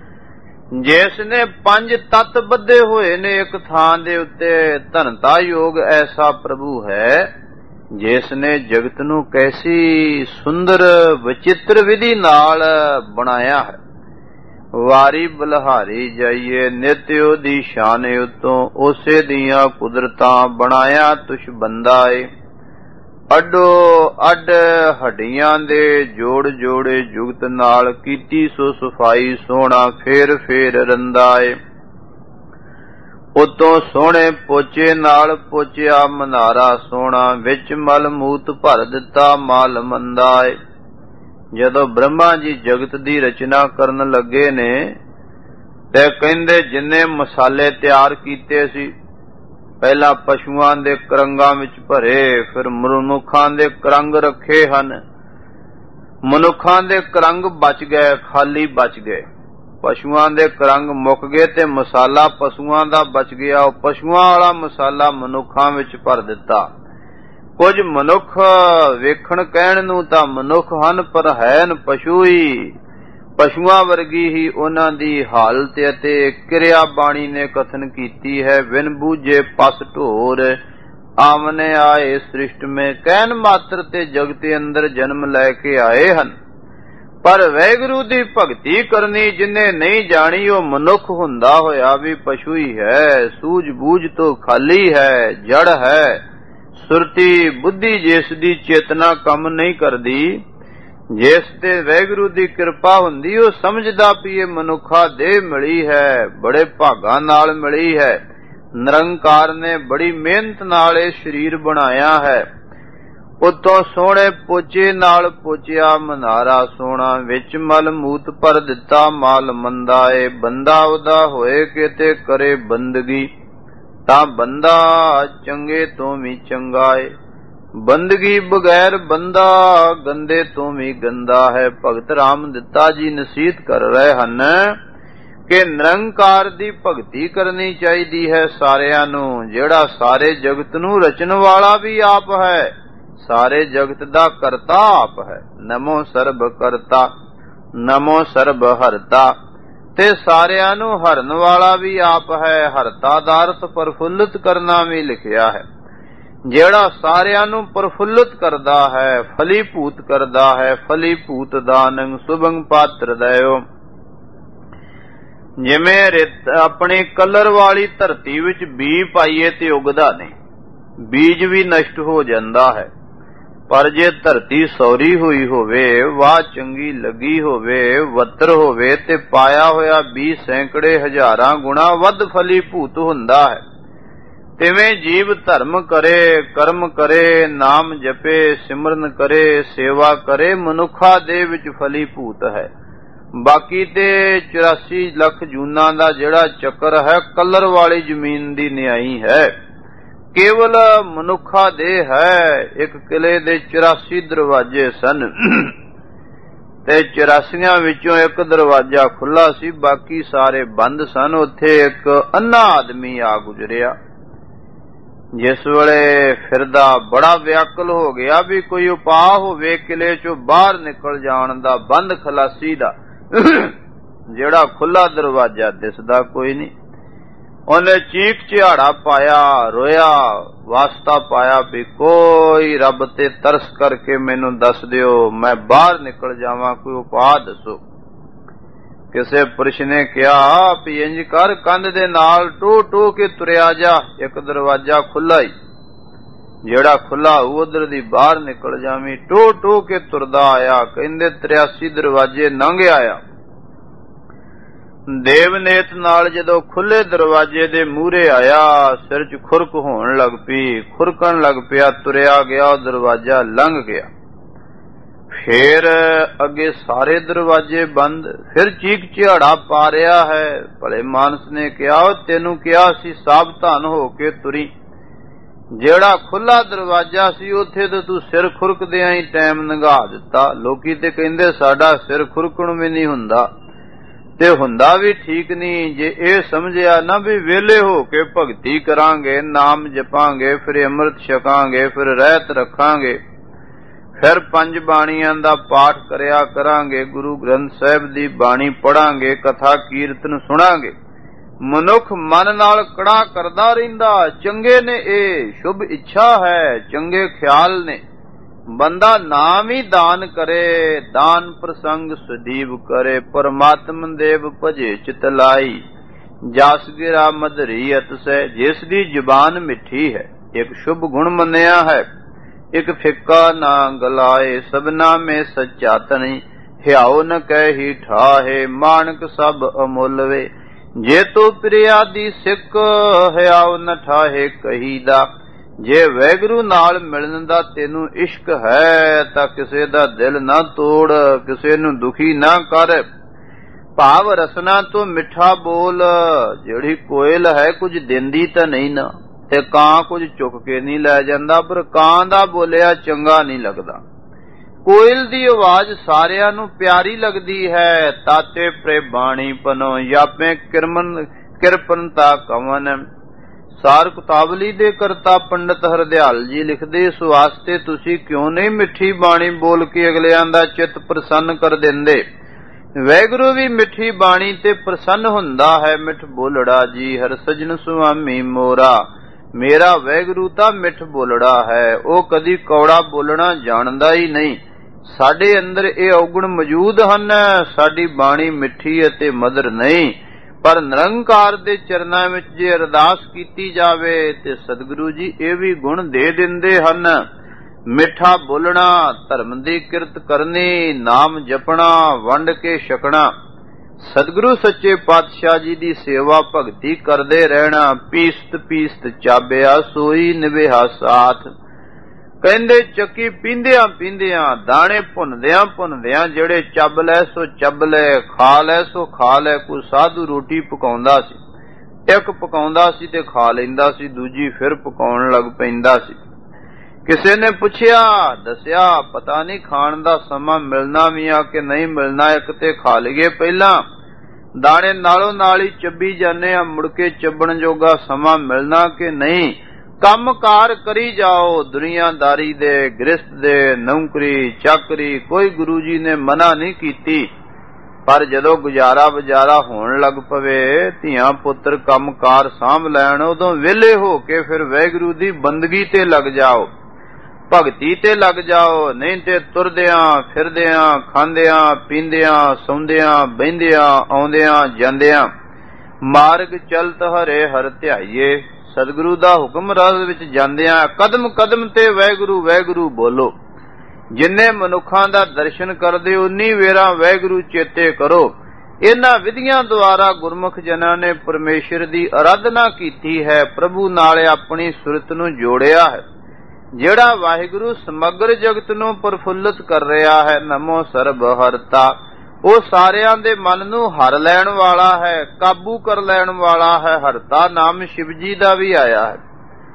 A: ਜਿਸ ਨੇ ਪੰਜ ਤੱਤ ਬੱਧੇ ਹੋਏ ਨੇ ਇੱਕ ਥਾਂ ਦੇ ਉੱਤੇ, ਧਨਤਾ ਯੋਗ ਐਸਾ ਪ੍ਰਭੂ ਹੈ, ਜਿਸ ਨੇ ਜਗਤ ਨੂੰ ਕੈਸੀ ਸੁੰਦਰ ਵਿਚਿੱਤਰ ਵਿਧੀ ਨਾਲ ਬਣਾਇਆ ਹੈ। ਵਾਰੀ ਬਲਹਾਰੀ ਜਾਈਏ, ਨਿਤ ਉਹਦੀ ਸ਼ਾਨ ਉਤੋਂ, ਉਸੇ ਦੀਆਂ ਕੁਦਰਤਾਂ ਬਣਾਇਆ ਤੁਸ਼ ਬੰਦਾ ਏ। ਅੱਡੋ ਅੱਡ ਹੱਡੀਆਂ ਦੇ ਜੋੜ ਜੋੜੇ ਜੁਗਤ ਨਾਲ, ਕੀਤੀ ਸੋ ਸਫਾਈ ਸੋਹਣਾ ਫੇਰ ਫੇਰ ਰੰਦਾਏ। ਉਤੋਂ ਸੋਹਣੇ ਪੋਚੇ ਨਾਲ ਪੋਚਿਆ ਮਨਾਰਾ ਸੋਹਣਾ, ਵਿੱਚ ਮਲ ਮੂਤ ਭਰ ਦਿੱਤਾ ਮਾਲ ਮੰਦਾਏ। ਜਦੋਂ ਬ੍ਰਹਮਾ ਜੀ ਜਗਤ ਦੀ ਰਚਨਾ ਕਰਨ ਲੱਗੇ ਨੇ ਤੇ ਕਹਿੰਦੇ ਜਿੰਨੇ ਮਸਾਲੇ ਤਿਆਰ ਕੀਤੇ ਸੀ, ਪਹਿਲਾਂ ਪਸ਼ੂਆਂ ਦੇ ਕਰੰਗਾਂ ਵਿੱਚ ਭਰੇ, ਫਿਰ ਮਨੁੱਖਾਂ ਦੇ ਕਰੰਗ ਰੱਖੇ ਹਨ। ਮਨੁੱਖਾਂ ਦੇ ਕਰੰਗ ਬਚ ਗਏ, ਖਾਲੀ ਬਚ ਗਏ। ਪਸ਼ੂਆਂ ਦੇ ਕਰੰਗ ਮੁੱਕ ਗਏ ਤੇ ਮਸਾਲਾ ਪਸ਼ੂਆਂ ਦਾ ਬਚ ਗਿਆ। ਉਹ ਪਸ਼ੂਆਂ ਵਾਲਾ ਮਸਾਲਾ ਮਨੁੱਖਾਂ ਵਿੱਚ ਭਰ ਦਿੱਤਾ। ਕੁਝ ਮਨੁੱਖ ਵੇਖਣ ਕਹਿਣ ਨੂੰ ਤਾਂ ਮਨੁੱਖ ਹਨ, ਪਰ ਹੈਨ ਪਸ਼ੂ ਹੀ। ਪਸ਼ੂਆਂ ਵਰਗੀ ਹੀ ਉਹਨਾਂ ਦੀ ਹਾਲਤ ਅਤੇ ਕਿਰਿਆ ਬਾਣੀ ਨੇ ਕਥਨ ਕੀਤੀ ਹੈ। ਬਿਨ ਬੂਝੇ ਪਸ ਢੋਰ ਆਮਨੇ ਆਏ ਸ੍ਰਿਸ਼ਟ ਮੇਂ, ਕਹਿਣ ਮਾਤਰ ਤੇ ਜਗਤ ਅੰਦਰ ਜਨਮ ਲੈ ਕੇ ਆਏ ਹਨ। ਪਰ ਵਾਹਿਗੁਰੂ ਦੀ ਭਗਤੀ ਕਰਨੀ ਜਿਨੇ ਨਹੀਂ ਜਾਣੀ, ਉਹ ਮਨੁੱਖ ਹੁੰਦਾ ਹੋਇਆ ਵੀ ਪਸ਼ੂ ਹੀ ਹੈ। ਸੂਝ ਬੂਝ ਤੋਂ ਖਾਲੀ ਹੈ, ਜੜ ਹੈ। ਸੁਰਤੀ ਬੁੱਧੀ ਜਿਸ ਦੀ ਚੇਤਨਾ ਕੰਮ ਨਹੀਂ ਕਰਦੀ, ਜਿਸ ਤੇ ਵਾਹਿਗੁਰੂ ਦੀ ਕਿਰਪਾ ਹੁੰਦੀ, ਉਹ ਸਮਝਦਾ ਵੀ ਇਹ ਮਨੁੱਖਾ ਦੇਹ ਮਿਲੀ ਹੈ, ਬੜੇ ਭਾਗਾਂ ਨਾਲ ਮਿਲੀ ਹੈ। ਨਿਰੰਕਾਰ ਨੇ ਬੜੀ ਮਿਹਨਤ ਨਾਲ ਇਹ ਸਰੀਰ ਬਣਾਇਆ ਹੈ। ਉਤੋਂ ਸੋਹਣੇ ਪੋਚੇ ਨਾਲ ਪੋਚਿਆ ਮਨਾਰਾ ਸੋਹਣਾ, ਵਿੱਚ ਮਲ ਮੂਤ ਭਰ ਦਿੱਤਾ ਮਾਲ ਮੰਦਾਏ। ਬੰਦਾ ਉਹਦਾ ਹੋਏ ਕਿਤੇ ਕਰੇ ਬੰਦਗੀ, ਤਾਂ ਬੰਦਾ ਚੰਗੇ ਤੋਂ ਵੀ ਚੰਗਾਏ। ਬੰਦਗੀ ਬਗੈਰ ਬੰਦਾ ਗੰਦੇ ਤੋਂ ਵੀ ਗੰਦਾ ਹੈ। ਭਗਤ ਰਾਮ ਦਿੱਤਾ ਜੀ ਨਸੀਹਤ ਕਰ ਰਹੇ ਹਨ ਕਿ ਨਿਰੰਕਾਰ ਦੀ ਭਗਤੀ ਕਰਨੀ ਚਾਹੀਦੀ ਹੈ ਸਾਰਿਆਂ ਨੂੰ, ਜਿਹੜਾ ਸਾਰੇ ਜਗਤ ਨੂੰ ਰਚਣ ਵਾਲਾ ਵੀ ਆਪ ਹੈ, ਸਾਰੇ ਜਗਤ ਦਾ ਕਰਤਾ ਆਪ ਹੈ। ਨਮੋ ਸਰਬ ਕਰਤਾ ਨਮੋ ਸਰਬ ਹਰਤਾ, ਤੇ ਸਾਰਿਆਂ ਨੂੰ ਹਰਨ ਵਾਲਾ ਵੀ ਆਪ ਹੈ। ਹਰਤਾ ਦਾ ਅਰਥ ਪ੍ਰਫੁੱਲਤ ਕਰਨਾ ਵੀ ਲਿਖਿਆ ਹੈ। ਜਿਹੜਾ ਸਾਰਿਆਂ ਨੂੰ ਪ੍ਰਫੁੱਲਤ ਕਰਦਾ ਹੈ, ਫਲੀਭੂਤ ਕਰਦਾ ਹੈ। ਫਲੀਭੂਤ ਦਾਨੰ ਸੁਭੰ ਪਾਤਰ ਦਇਓ। ਜਿਵੇਂ ਆਪਣੀ ਕਲਰ ਵਾਲੀ ਧਰਤੀ ਵਿੱਚ ਬੀਜ ਪਾਈਏ ਤੇ ਉਗਦਾ ਨਹੀਂ, ਬੀਜ ਵੀ ਨਸ਼ਟ ਹੋ ਜਾਂਦਾ ਹੈ। ਪਰ ਜੇ ਧਰਤੀ ਸੌਰੀ ਹੋਈ ਹੋਵੇ, ਵਾਹ ਚੰਗੀ ਲੱਗੀ ਹੋਵੇ, ਵੱਤਰ ਹੋਵੇ, ਤੇ ਪਾਇਆ ਹੋਇਆ ਬੀਜ ਸੈਂਕੜੇ ਹਜ਼ਾਰਾਂ ਗੁਣਾ ਵੱਧ ਫਲੀਭੂਤ ਹੁੰਦਾ ਹੈ। ਤਿਵੇਂ ਜੀਵ ਧਰਮ ਕਰੇ, ਕਰਮ ਕਰੇ, ਨਾਮ ਜਪੇ, ਸਿਮਰਨ ਕਰੇ, ਸੇਵਾ ਕਰੇ, ਮਨੁੱਖਾ ਦੇ ਵਿੱਚ ਫਲੀਭੂਤ ਹੈ। ਬਾਕੀ ਤੇ 84 ਲੱਖ ਜੂਨਾਂ ਦਾ ਜਿਹੜਾ ਚੱਕਰ ਹੈ, ਕਲਰ ਵਾਲੀ ਜ਼ਮੀਨ ਦੀ ਨਿਆਈ ਹੈ। ਕੇਵਲ ਮਨੁੱਖਾ ਦੇਹ ਹੈ। ਇੱਕ ਕਿਲੇ ਦੇ 84 ਦਰਵਾਜ਼ੇ ਸਨ ਤੇ 84 ਵਿੱਚੋਂ ਇੱਕ ਦਰਵਾਜ਼ਾ ਖੁੱਲਾ ਸੀ, ਬਾਕੀ ਸਾਰੇ ਬੰਦ ਸਨ। ਉੱਥੇ ਇੱਕ ਅੰਨਾ ਆਦਮੀ ਆ ਗੁਜ਼ਰਿਆ। ਜਿਸ ਵੇਲੇ ਫਿਰਦਾ ਬੜਾ ਵਿਆਕੁਲ ਹੋ ਗਿਆ ਵੀ ਕੋਈ ਉਪਾਅ ਹੋਵੇ ਕਿਲੇ ਚੋਂ ਬਾਹਰ ਨਿਕਲ ਜਾਣ ਦਾ, ਬੰਦ ਖਲਾਸੀ ਦਾ। ਜਿਹੜਾ ਖੁੱਲਾ ਦਰਵਾਜ਼ਾ ਦਿਸਦਾ ਕੋਈ ਨਹੀਂ। ਉਹਨੇ ਚੀਕ ਝਿਹਾੜਾ ਪਾਇਆ, ਰੋਇਆ, ਵਾਸਤਾ ਪਾਇਆ ਵੀ ਕੋਈ ਰੱਬ ਤੇ ਤਰਸ ਕਰਕੇ ਮੈਨੂੰ ਦੱਸ ਦਿਓ, ਮੈਂ ਬਾਹਰ ਨਿਕਲ ਜਾਵਾਂ, ਕੋਈ ਉਪਾਅ ਦੱਸੋ। ਕਿਸੇ ਪੁਰਸ਼ ਨੇ ਕਿਹਾ ਵੀ ਇੰਜ ਕਰ, ਕੰਧ ਦੇ ਨਾਲ ਟੋ ਟੋ ਕੇ ਤੁਰਿਆ ਜਾ, ਇੱਕ ਦਰਵਾਜ਼ਾ ਖੁੱਲਾ ਹੀ, ਜਿਹੜਾ ਖੁੱਲਾ ਉਧਰ ਦੀ ਬਾਹਰ ਨਿਕਲ ਜਾਵੀਂ। ਟੋ ਟੋ ਕੇ ਤੁਰਦਾ ਆਇਆ। ਕਹਿੰਦੇ 83 ਦਰਵਾਜ਼ੇ ਲੰਘ ਆਇਆ। ਦੇਵਨੇਤ ਨਾਲ ਜਦੋਂ ਖੁੱਲੇ ਦਰਵਾਜ਼ੇ ਦੇ ਮੂਹਰੇ ਆਇਆ, ਸਿਰ 'ਚ ਖੁਰਕ ਹੋਣ ਲੱਗ ਪਈ, ਖੁਰਕਣ ਲੱਗ ਪਿਆ, ਤੁਰਿਆ ਗਿਆ, ਉਹ ਦਰਵਾਜ਼ਾ ਲੰਘ ਗਿਆ। ਫੇਰ ਅੱਗੇ ਸਾਰੇ ਦਰਵਾਜ਼ੇ ਬੰਦ। ਫਿਰ ਚੀਕ ਝਿਹਾੜਾ ਪਾ ਰਿਹਾ ਹੈ। ਭਲੇ ਮਾਨਸ ਨੇ ਕਿਹਾ, ਤੈਨੂੰ ਕਿਹਾ ਸੀ ਸਾਵਧਾਨ ਹੋ ਕੇ ਤੁਰੀ। ਜਿਹੜਾ ਖੁੱਲਾ ਦਰਵਾਜ਼ਾ ਸੀ ਉੱਥੇ ਤੇ ਤੂੰ ਸਿਰ ਖੁਰਕਦਿਆਂ ਹੀ ਟਾਈਮ ਲੰਘਾ ਦਿੱਤਾ। ਲੋਕੀ ਤੇ ਕਹਿੰਦੇ ਸਾਡਾ ਸਿਰ ਖੁਰਕਣ ਵੀ ਨਹੀਂ ਹੁੰਦਾ, ਤੇ ਹੁੰਦਾ ਵੀ ਠੀਕ ਨਹੀਂ। ਜੇ ਇਹ ਸਮਝਿਆ ਨਾ ਵੀ ਵਿਹਲੇ ਹੋ ਕੇ ਭਗਤੀ ਕਰਾਂਗੇ, ਨਾਮ ਜਪਾਂਗੇ, ਫਿਰ ਅੰਮ੍ਰਿਤ ਛਕਾਂਗੇ, ਫਿਰ ਰਹਿਤ ਰੱਖਾਂਗੇ, ਫਿਰ 5 ਬਾਣੀਆਂ ਦਾ ਪਾਠ ਕਰਿਆ ਕਰਾਂਗੇ, ਗੁਰੂ ਗ੍ਰੰਥ ਸਾਹਿਬ ਦੀ ਬਾਣੀ ਪੜਾਂਗੇ, ਕਥਾ ਕੀਰਤਨ ਸੁਣਾਂਗੇ, ਮਨੁੱਖ ਮਨ ਨਾਲ ਕੜਾ ਕਰਦਾ ਰਹਿੰਦਾ। ਚੰਗੇ ਨੇ, ਇਹ ਸ਼ੁਭ ਇੱਛਾ ਹੈ, ਚੰਗੇ ਖਿਆਲ ਨੇ। ਬੰਦਾ ਨਾਮ ਹੀ ਦਾਨ ਕਰੇ, ਦਾਨ ਪ੍ਰਸੰਗ ਸਦੀਵ ਕਰੇ, ਪਰਮਾਤਮ ਦੇਵ ਭਜੇ ਚਿਤ ਲਾਈ, ਜਸ ਗਿਰਾ ਮਧਰੀ ਅਤਸੈ। ਜਿਸ ਦੀ ਜ਼ੁਬਾਨ ਮਿੱਠੀ ਹੈ, ਇੱਕ ਸ਼ੁਭ ਗੁਣ ਮੰਨਿਆ ਹੈ, ਇਕ ਫਿੱਕਾ ਨਾ ਗਲਾਏ, ਸਭਨਾ ਮੇ ਸੱਚਾ ਤਨੀ, ਹਿਆਉ ਨ ਕਹਿ ਠਾਹੇ, ਮਾਨਕ ਸਭ ਅਮੁੱਲ ਵੇ। ਜੇ ਤੋ ਪ੍ਰਿਆ ਦੀ ਸਿੱਕ, ਹਿਆਉ ਨ ਠਾਹੇ ਕਹੀਦਾ। ਜੇ ਵੈਗੁਰੂ ਨਾਲ ਮਿਲਣ ਦਾ ਤੈਨੂੰ ਇਸ਼ਕ ਹੈ, ਤਾਂ ਕਿਸੇ ਦਾ ਦਿਲ ਨਾ ਤੋੜ, ਕਿਸੇ ਨੂੰ ਦੁਖੀ ਨਾ ਕਰ। ਭਾਵ ਰਸਨਾ ਤੋਂ ਮਿੱਠਾ ਬੋਲ। ਜਿਹੜੀ ਕੋਇਲ ਹੈ ਕੁਝ ਦਿੰਦੀ ਤਾਂ ਨਹੀਂ ਨਾ, ਤੇ ਕਾਂ ਕੁਝ ਚੁੱਕ ਕੇ ਨਹੀਂ ਲੈ ਜਾਂਦਾ, ਪਰ ਕਾਂ ਦਾ ਬੋਲਿਆ ਚੰਗਾ ਨਹੀਂ ਲੱਗਦਾ। ਕੋਇਲ ਦੀ ਆਵਾਜ਼ ਸਾਰਿਆਂ ਨੂੰ ਪਿਆਰੀ ਲੱਗਦੀ ਹੈ। ਤਾਤੇ ਪ੍ਰੇਬਾਣੀ ਪਨੋ, ਜਾਪੇ ਕਿਰਪਨਤਾ ਕਵਨ। ਸਾਰ ਕੁਤਾਬਲੀ ਦੇ ਕਰਤਾ ਪੰਡਤ ਹਰਦਿਆਲ ਜੀ ਲਿਖਦੇ, ਇਸ ਵਾਸਤੇ ਤੁਸੀਂ ਕਿਉਂ ਨਹੀਂ ਮਿੱਠੀ ਬਾਣੀ ਬੋਲ ਕੇ ਅਗਲਿਆਂ ਦਾ ਚਿੱਤ ਪ੍ਰਸੰਨ ਕਰ ਦਿੰਦੇ। ਵੈਗੁਰੂ ਵੀ ਮਿੱਠੀ ਬਾਣੀ ਤੇ ਪ੍ਰਸੰਨ ਹੁੰਦਾ ਹੈ। ਮਿੱਠ ਬੋਲੜਾ ਜੀ ਹਰ ਸਜਣ ਸੁਆਮੀ ਮੋਰਾ। ਮੇਰਾ ਵੈਗੁਰੂ ਤਾਂ ਮਿੱਠ ਬੋਲੜਾ ਹੈ, ਉਹ ਕਦੀ ਕੌੜਾ ਬੋਲਣਾ ਜਾਣਦਾ ਹੀ ਨਹੀਂ। ਸਾਡੇ ਅੰਦਰ ਇਹ ਔਗੁਣ ਮੌਜੂਦ ਹਨ। ਸਾਡੀ ਬਾਣੀ ਮਿੱਠੀ ਅਤੇ ਮਧੁਰ ਨਹੀਂ, ਪਰ ਨਿਰੰਕਾਰ ਦੇ ਚਰਨਾਂ ਵਿੱਚ ਜੇ ਅਰਦਾਸ ਕੀਤੀ ਜਾਵੇ ਤੇ ਸਤਿਗੁਰੂ ਜੀ ਇਹ ਵੀ ਗੁਣ ਦੇ ਦਿੰਦੇ ਹਨ। ਮਿੱਠਾ ਬੋਲਣਾ, ਧਰਮ ਦੀ ਕਿਰਤ ਕਰਨੀ, ਨਾਮ ਜਪਣਾ, ਵੰਡ ਕੇ ਛਕਣਾ, ਸਤਿਗੁਰੂ ਸੱਚੇ ਪਾਤਸ਼ਾਹ ਜੀ ਦੀ ਸੇਵਾ ਭਗਤੀ ਕਰਦੇ ਰਹਿਣਾ। ਪੀਸਤ ਪੀਸਤ ਚਾਬਿਆ ਸੋਈ ਨਿਭਿਆ ਸਾਥ। ਕਹਿੰਦੇ ਚੱਕੀ ਪੀਂਦਿਆਂ ਪੀਂਦਿਆਂ, ਦਾਣੇ ਭੁੰਨਦਿਆਂ ਭੁੰਨਦਿਆਂ, ਜਿਹੜੇ ਚੱਬ ਲੈ ਸੋ ਚੱਬ ਲੈ, ਖਾ ਲੈ ਸੋ ਖਾ ਲੈ। ਕੋਈ ਸਾਧੂ ਰੋਟੀ ਪਕਾਉਂਦਾ ਸੀ, ਇੱਕ ਪਕਾਉਂਦਾ ਸੀ ਤੇ ਖਾ ਲੈਂਦਾ ਸੀ, ਦੂਜੀ ਫਿਰ ਪਕਾਉਣ ਲੱਗ ਪੈਂਦਾ ਸੀ। ਕਿਸੇ ਨੇ ਪੁੱਛਿਆ, ਦੱਸਿਆ ਪਤਾ ਨਹੀਂ ਖਾਣ ਦਾ ਸਮਾਂ ਮਿਲਣਾ ਵੀ ਆ ਕਿ ਨਹੀਂ ਮਿਲਣਾ, ਇੱਕ ਤੇ ਖਾ ਲਈਏ ਪਹਿਲਾਂ। ਦਾਣੇ ਨਾਲੋਂ ਨਾਲ ਹੀ ਚੱਬੀ ਜਾਂਦੇ ਆ, ਮੁੜ ਕੇ ਚੱਬਣ ਜੋਗਾ ਸਮਾਂ ਮਿਲਣਾ ਕਿ ਨਹੀਂ। ਕੰਮ ਕਾਰ ਕਰੀ ਜਾਓ, ਦੁਨੀਆਦਾਰੀ ਦੇ, ਗ੍ਰਸਤ ਦੇ, ਨੌਕਰੀ ਚਾਕਰੀ, ਕੋਈ ਗੁਰੂ ਜੀ ਨੇ ਮਨਾ ਨਹੀਂ ਕੀਤੀ। ਪਰ ਜਦੋਂ ਗੁਜ਼ਾਰਾ ਬਜ਼ਾਰਾ ਹੋਣ ਲੱਗ ਪਵੇ, ਧੀਆਂ ਪੁੱਤਰ ਕੰਮ ਕਾਰ ਸਾਂਭ ਲੈਣ, ਉਦੋਂ ਵਿਹਲੇ ਹੋ ਕੇ ਫਿਰ ਵਾਹਿਗੁਰੂ ਦੀ ਬੰਦਗੀ ਤੇ ਲੱਗ ਜਾਓ, ਭਗਤੀ ਤੇ ਲੱਗ ਜਾਓ। ਨਹੀਂ ਤੇ ਤੁਰਦਿਆਂ ਫਿਰਦਿਆਂ, ਖਾਂਦਿਆਂ ਪੀਂਦਿਆਂ, ਸੌਂਦਿਆਂ ਬਹਿੰਦਿਆਂ, ਆਉਂਦਿਆਂ ਜਾਂਦਿਆਂ, ਮਾਰਗ ਚਲਤ ਹਰੇ ਹਰ ਧਿਆਈਏ। ਸਤਿਗੁਰੂ ਦਾ ਹੁਕਮ ਰਾਹ ਵਿੱਚ ਜਾਂਦਿਆਂ ਕਦਮ ਕਦਮ ਤੇ ਵਾਹਿਗੁਰੂ ਵਾਹਿਗੁਰੂ ਬੋਲੋ। ਜਿੰਨੇ ਮਨੁੱਖਾਂ ਦਾ ਦਰਸ਼ਨ ਕਰਦੇ ਉਨੀ ਵੇਰਾ ਵਾਹਿਗੁਰੂ ਚੇਤੇ ਕਰੋ। ਇਹਨਾਂ ਵਿਧੀਆਂ ਦੁਆਰਾ ਗੁਰਮੁਖ ਜਨਾਂ ਨੇ ਪਰਮੇਸ਼ਰ ਦੀ ਅਰਾਧਨਾ ਕੀਤੀ ਹੈ, ਪ੍ਰਭੂ ਨਾਲ ਆਪਣੀ ਸੁਰਤ ਨੂੰ ਜੋੜਿਆ ਹੈ। ਜਿਹੜਾ ਵਾਹਿਗੁਰੂ ਸਮਗਰ ਜਗਤ ਨੂੰ ਪ੍ਰਫੁੱਲਤ ਕਰ ਰਿਹਾ ਹੈ, ਨਮੋ ਸਰਬ ਹਰਤਾ, ਉਹ ਸਾਰਿਆਂ ਦੇ ਮਨ ਨੂੰ ਹਰ ਲੈਣ ਵਾਲਾ ਹੈ, ਕਾਬੂ ਕਰ ਲੈਣ ਵਾਲਾ ਹੈ। ਹਰਤਾ ਨਾਮ ਸ਼ਿਵ ਜੀ ਦਾ ਵੀ ਆਇਆ ਹੈ,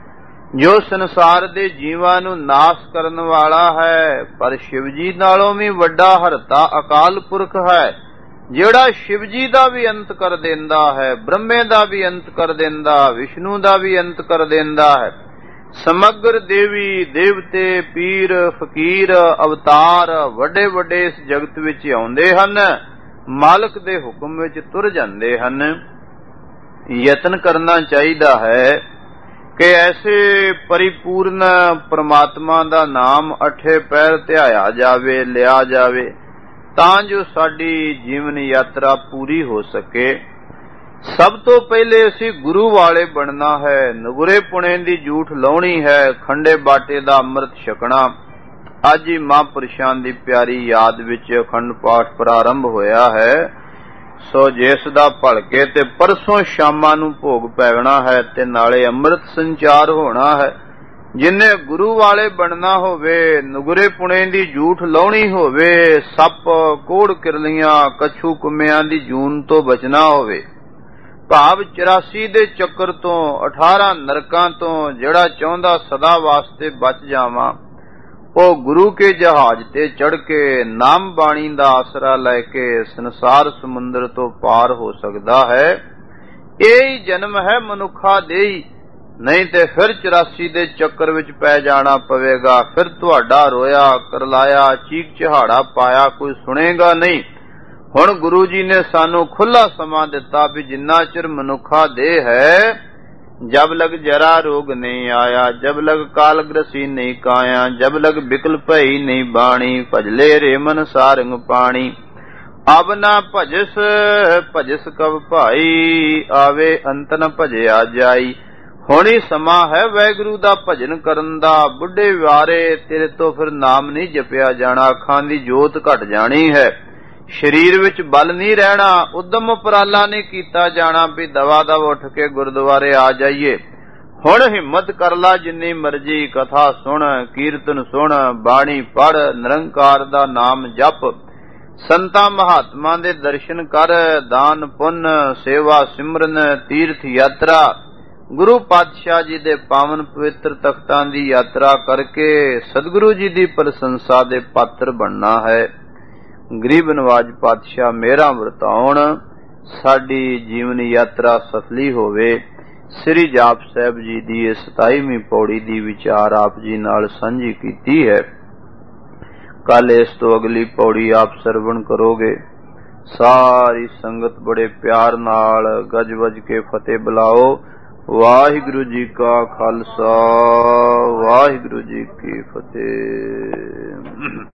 A: ਜੋ ਸੰਸਾਰ ਦੇ ਜੀਵਾਂ ਨੂੰ ਨਾਸ਼ ਕਰਨ ਵਾਲਾ ਹੈ। ਪਰ ਸ਼ਿਵ ਜੀ ਨਾਲੋਂ ਵੀ ਵੱਡਾ ਹਰਤਾ ਅਕਾਲ ਪੁਰਖ ਹੈ, ਜਿਹੜਾ ਸ਼ਿਵ ਜੀ ਦਾ ਵੀ ਅੰਤ ਕਰ ਦਿੰਦਾ ਹੈ, ਬ੍ਰਹਮੇ ਦਾ ਵੀ ਅੰਤ ਕਰ ਦਿੰਦਾ, ਵਿਸ਼ਨੂੰ ਦਾ ਵੀ ਅੰਤ ਕਰ ਦਿੰਦਾ ਹੈ। ਸਮਗਰ ਦੇਵੀ ਦੇਵਤੇ, ਪੀਰ ਫਕੀਰ, ਅਵਤਾਰ ਵੱਡੇ ਵੱਡੇ ਇਸ ਜਗਤ ਵਿੱਚ ਆਉਂਦੇ ਹਨ, ਮਾਲਕ ਦੇ ਹੁਕਮ ਵਿੱਚ ਤੁਰ ਜਾਂਦੇ ਹਨ। ਯਤਨ ਕਰਨਾ ਚਾਹੀਦਾ ਹੈ ਕਿ ਐਸੇ ਪਰਿਪੂਰਨ ਪ੍ਰਮਾਤਮਾ ਦਾ ਨਾਮ ਅਠੇ ਪੈਰ ਧਿਆਇਆ ਜਾਵੇ, ਲਿਆ ਜਾਵੇ, ਤਾਂ ਜੋ ਸਾਡੀ ਜੀਵਨ ਯਾਤਰਾ ਪੂਰੀ ਹੋ ਸਕੇ। ਸਭ ਤੋਂ ਪਹਿਲੇ ਅਸੀਂ ਗੁਰੂ ਵਾਲੇ ਬਣਨਾ ਹੈ, ਨਗੁਰੇ ਪੁਣੇ ਦੀ ਝੂਠ ਲਾਉਣੀ ਹੈ, ਖੰਡੇ ਬਾਟੇ ਦਾ ਅੰਮ੍ਰਿਤ ਛਕਣਾ। ਅੱਜ ਹੀ ਮਹਾਂਪੁਰਸ਼ਾਂ ਦੀ ਪਿਆਰੀ ਯਾਦ ਵਿੱਚ ਅਖੰਡ ਪਾਠ ਪ੍ਰਾਰੰਭ ਹੋਇਆ ਹੈ, ਸੋ ਜਿਸ ਦਾ ਭਲਕੇ ਤੇ ਪਰਸੋਂ ਸ਼ਾਮਾਂ ਨੂੰ ਭੋਗ ਪੈਣਾ ਹੈ ਤੇ ਨਾਲੇ ਅੰਮ੍ਰਿਤ ਸੰਚਾਰ ਹੋਣਾ ਹੈ। ਜਿਨੇ ਗੁਰੂ ਵਾਲੇ ਬਣਨਾ ਹੋਵੇ, ਨਗੁਰੇ ਪੁਣੇ ਦੀ ਝੂਠ ਲਾਉਣੀ ਹੋਵੇ, ਸੱਪ ਕੋੜ ਕਿਰਲੀਆਂ ਕੱਛੂ ਕੁੰਮਿਆਂ ਦੀ ਜੂਨ ਤੋਂ ਬਚਣਾ ਹੋਵੇ, ਭਾਵ 84 ਦੇ ਚੱਕਰ ਤੋਂ, 18 ਨਰਕਾਂ ਤੋਂ, ਜਿਹੜਾ ਚਾਹੁੰਦਾ ਸਦਾ ਵਾਸਤੇ ਬਚ ਜਾਵਾਂ, ਉਹ ਗੁਰੂ ਕੇ ਜਹਾਜ਼ ਤੇ ਚੜ ਕੇ ਨਾਮ ਬਾਣੀ ਦਾ ਆਸਰਾ ਲੈ ਕੇ ਸੰਸਾਰ ਸਮੁੰਦਰ ਤੋਂ ਪਾਰ ਹੋ ਸਕਦਾ ਹੈ। ਇਹ ਹੀ ਜਨਮ ਹੈ ਮਨੁੱਖਾ ਦੇਈ, ਨਹੀਂ ਤੇ ਫਿਰ 84 ਦੇ ਚੱਕਰ ਵਿੱਚ ਪੈ ਜਾਣਾ ਪਵੇਗਾ। ਫਿਰ ਤੁਹਾਡਾ ਰੋਇਆ ਕਰਲਾਇਆ ਚੀਕ ਚਹਾੜਾ ਪਾਇਆ ਕੋਈ ਸੁਣੇਗਾ ਨਹੀਂ। ਹੁਣ ਗੁਰੂ ਜੀ ਨੇ ਸਾਨੂੰ ਖੁੱਲਾ ਸਮਾਂ ਦਿੱਤਾ ਵੀ ਜਿੰਨਾ ਚਿਰ ਮਨੁੱਖਾ ਦੇਹ ਹੈ, ਜਬ ਲਗ ਜਰਾ ਰੋਗ ਨਹੀਂ ਆਇਆ, ਜਬ ਲਗ ਕਾਲ ਗ੍ਰਸੀ ਨਹੀਂ ਕਾਇਆ, ਜਬ ਲਗ ਬਿਕਲ ਭਈ ਨਹੀਂ ਬਾਣੀ, ਭਜਲੇ ਰੇ ਮਨ ਸਾਰੰਗ ਪਾਣੀ। ਅਬ ਨਾ ਭਜਸ ਭਜਸ ਕਬ ਭਾਈ, ਆਵੇ ਅੰਤ ਨ ਭਜਿਆ ਜਾਈ, ਹੁਣ ਹੀ ਸਮਾਂ ਹੈ ਵਾਹਿਗੁਰੂ ਦਾ ਭਜਨ ਕਰਨ ਦਾ। ਬੁੱਢੇ ਵਾਰੇ ਤੇਰੇ ਤੋਂ ਫਿਰ ਨਾਮ ਨਹੀਂ ਜਪਿਆ ਜਾਣਾ। ਅੱਖਾਂ ਦੀ ਜੋਤ ਘਟ ਜਾਣੀ ਹੈ, ਸਰੀਰ ਵਿੱਚ ਬਲ ਨਹੀਂ ਰਹਿਣਾ, ਉਦਮ ਉਪਰਾਲਾ ਨਹੀਂ ਕੀਤਾ ਜਾਣਾ ਵੀ ਦਵਾ ਦਵ ਉੱਠ ਕੇ ਗੁਰਦੁਆਰੇ ਆ ਜਾਈਏ। ਹੁਣ ਹਿੰਮਤ ਕਰ ਲਾ ਜਿੰਨੀ ਮਰਜੀ, ਕਥਾ ਸੁਣ, ਕੀਰਤਨ ਸੁਣ, ਬਾਣੀ ਪੜ, ਨਿਰੰਕਾਰ ਦਾ ਨਾਮ ਜਪ, ਸੰਤਾਂ ਮਹਾਤਮਾ ਦੇ ਦਰਸ਼ਨ ਕਰ, ਦਾਨ ਪੁੰਨ, ਸੇਵਾ ਸਿਮਰਨ, ਤੀਰਥ ਯਾਤਰਾ, ਗੁਰੂ ਪਾਤਸ਼ਾਹ ਜੀ ਦੇ ਪਾਵਨ ਪਵਿੱਤਰ ਤਖਤਾਂ ਦੀ ਯਾਤਰਾ ਕਰਕੇ ਸਤਿਗੁਰੂ ਜੀ ਦੀ ਪ੍ਰਸ਼ੰਸਾ ਦੇ ਪਾਤਰ ਬਣਨਾ ਹੈ। ਗਰੀਬ ਨਵਾਜ ਪਾਤਸ਼ਾਹ ਮੇਰਾ ਵਰਤਾਉਣ, ਸਾਡੀ ਜੀਵਨ ਯਾਤਰਾ ਸਫਲੀ ਹੋਵੇ। ਸ੍ਰੀ ਜਾਪ ਸਾਹਿਬ ਜੀ ਦੀ ਇਹ 27ਵੀਂ ਪੌੜੀ ਦੀ ਵਿਚਾਰ ਆਪ ਜੀ ਨਾਲ ਸਾਂਝੀ ਕੀਤੀ ਹੈ। ਕੱਲ ਇਸ ਤੋਂ ਅਗਲੀ ਪੌੜੀ ਆਪ ਸਰਵਣ ਕਰੋਗੇ। ਸਾਰੀ ਸੰਗਤ ਬੜੇ ਪਿਆਰ ਨਾਲ ਗੱਜ ਵੱਜ ਕੇ ਫਤਿਹ ਬੁਲਾਓ। ਵਾਹਿਗੁਰੂ ਜੀ ਕਾ ਖਾਲਸਾ, ਵਾਹਿਗੁਰੂ ਜੀ ਕੀ ਫਤਿਹ।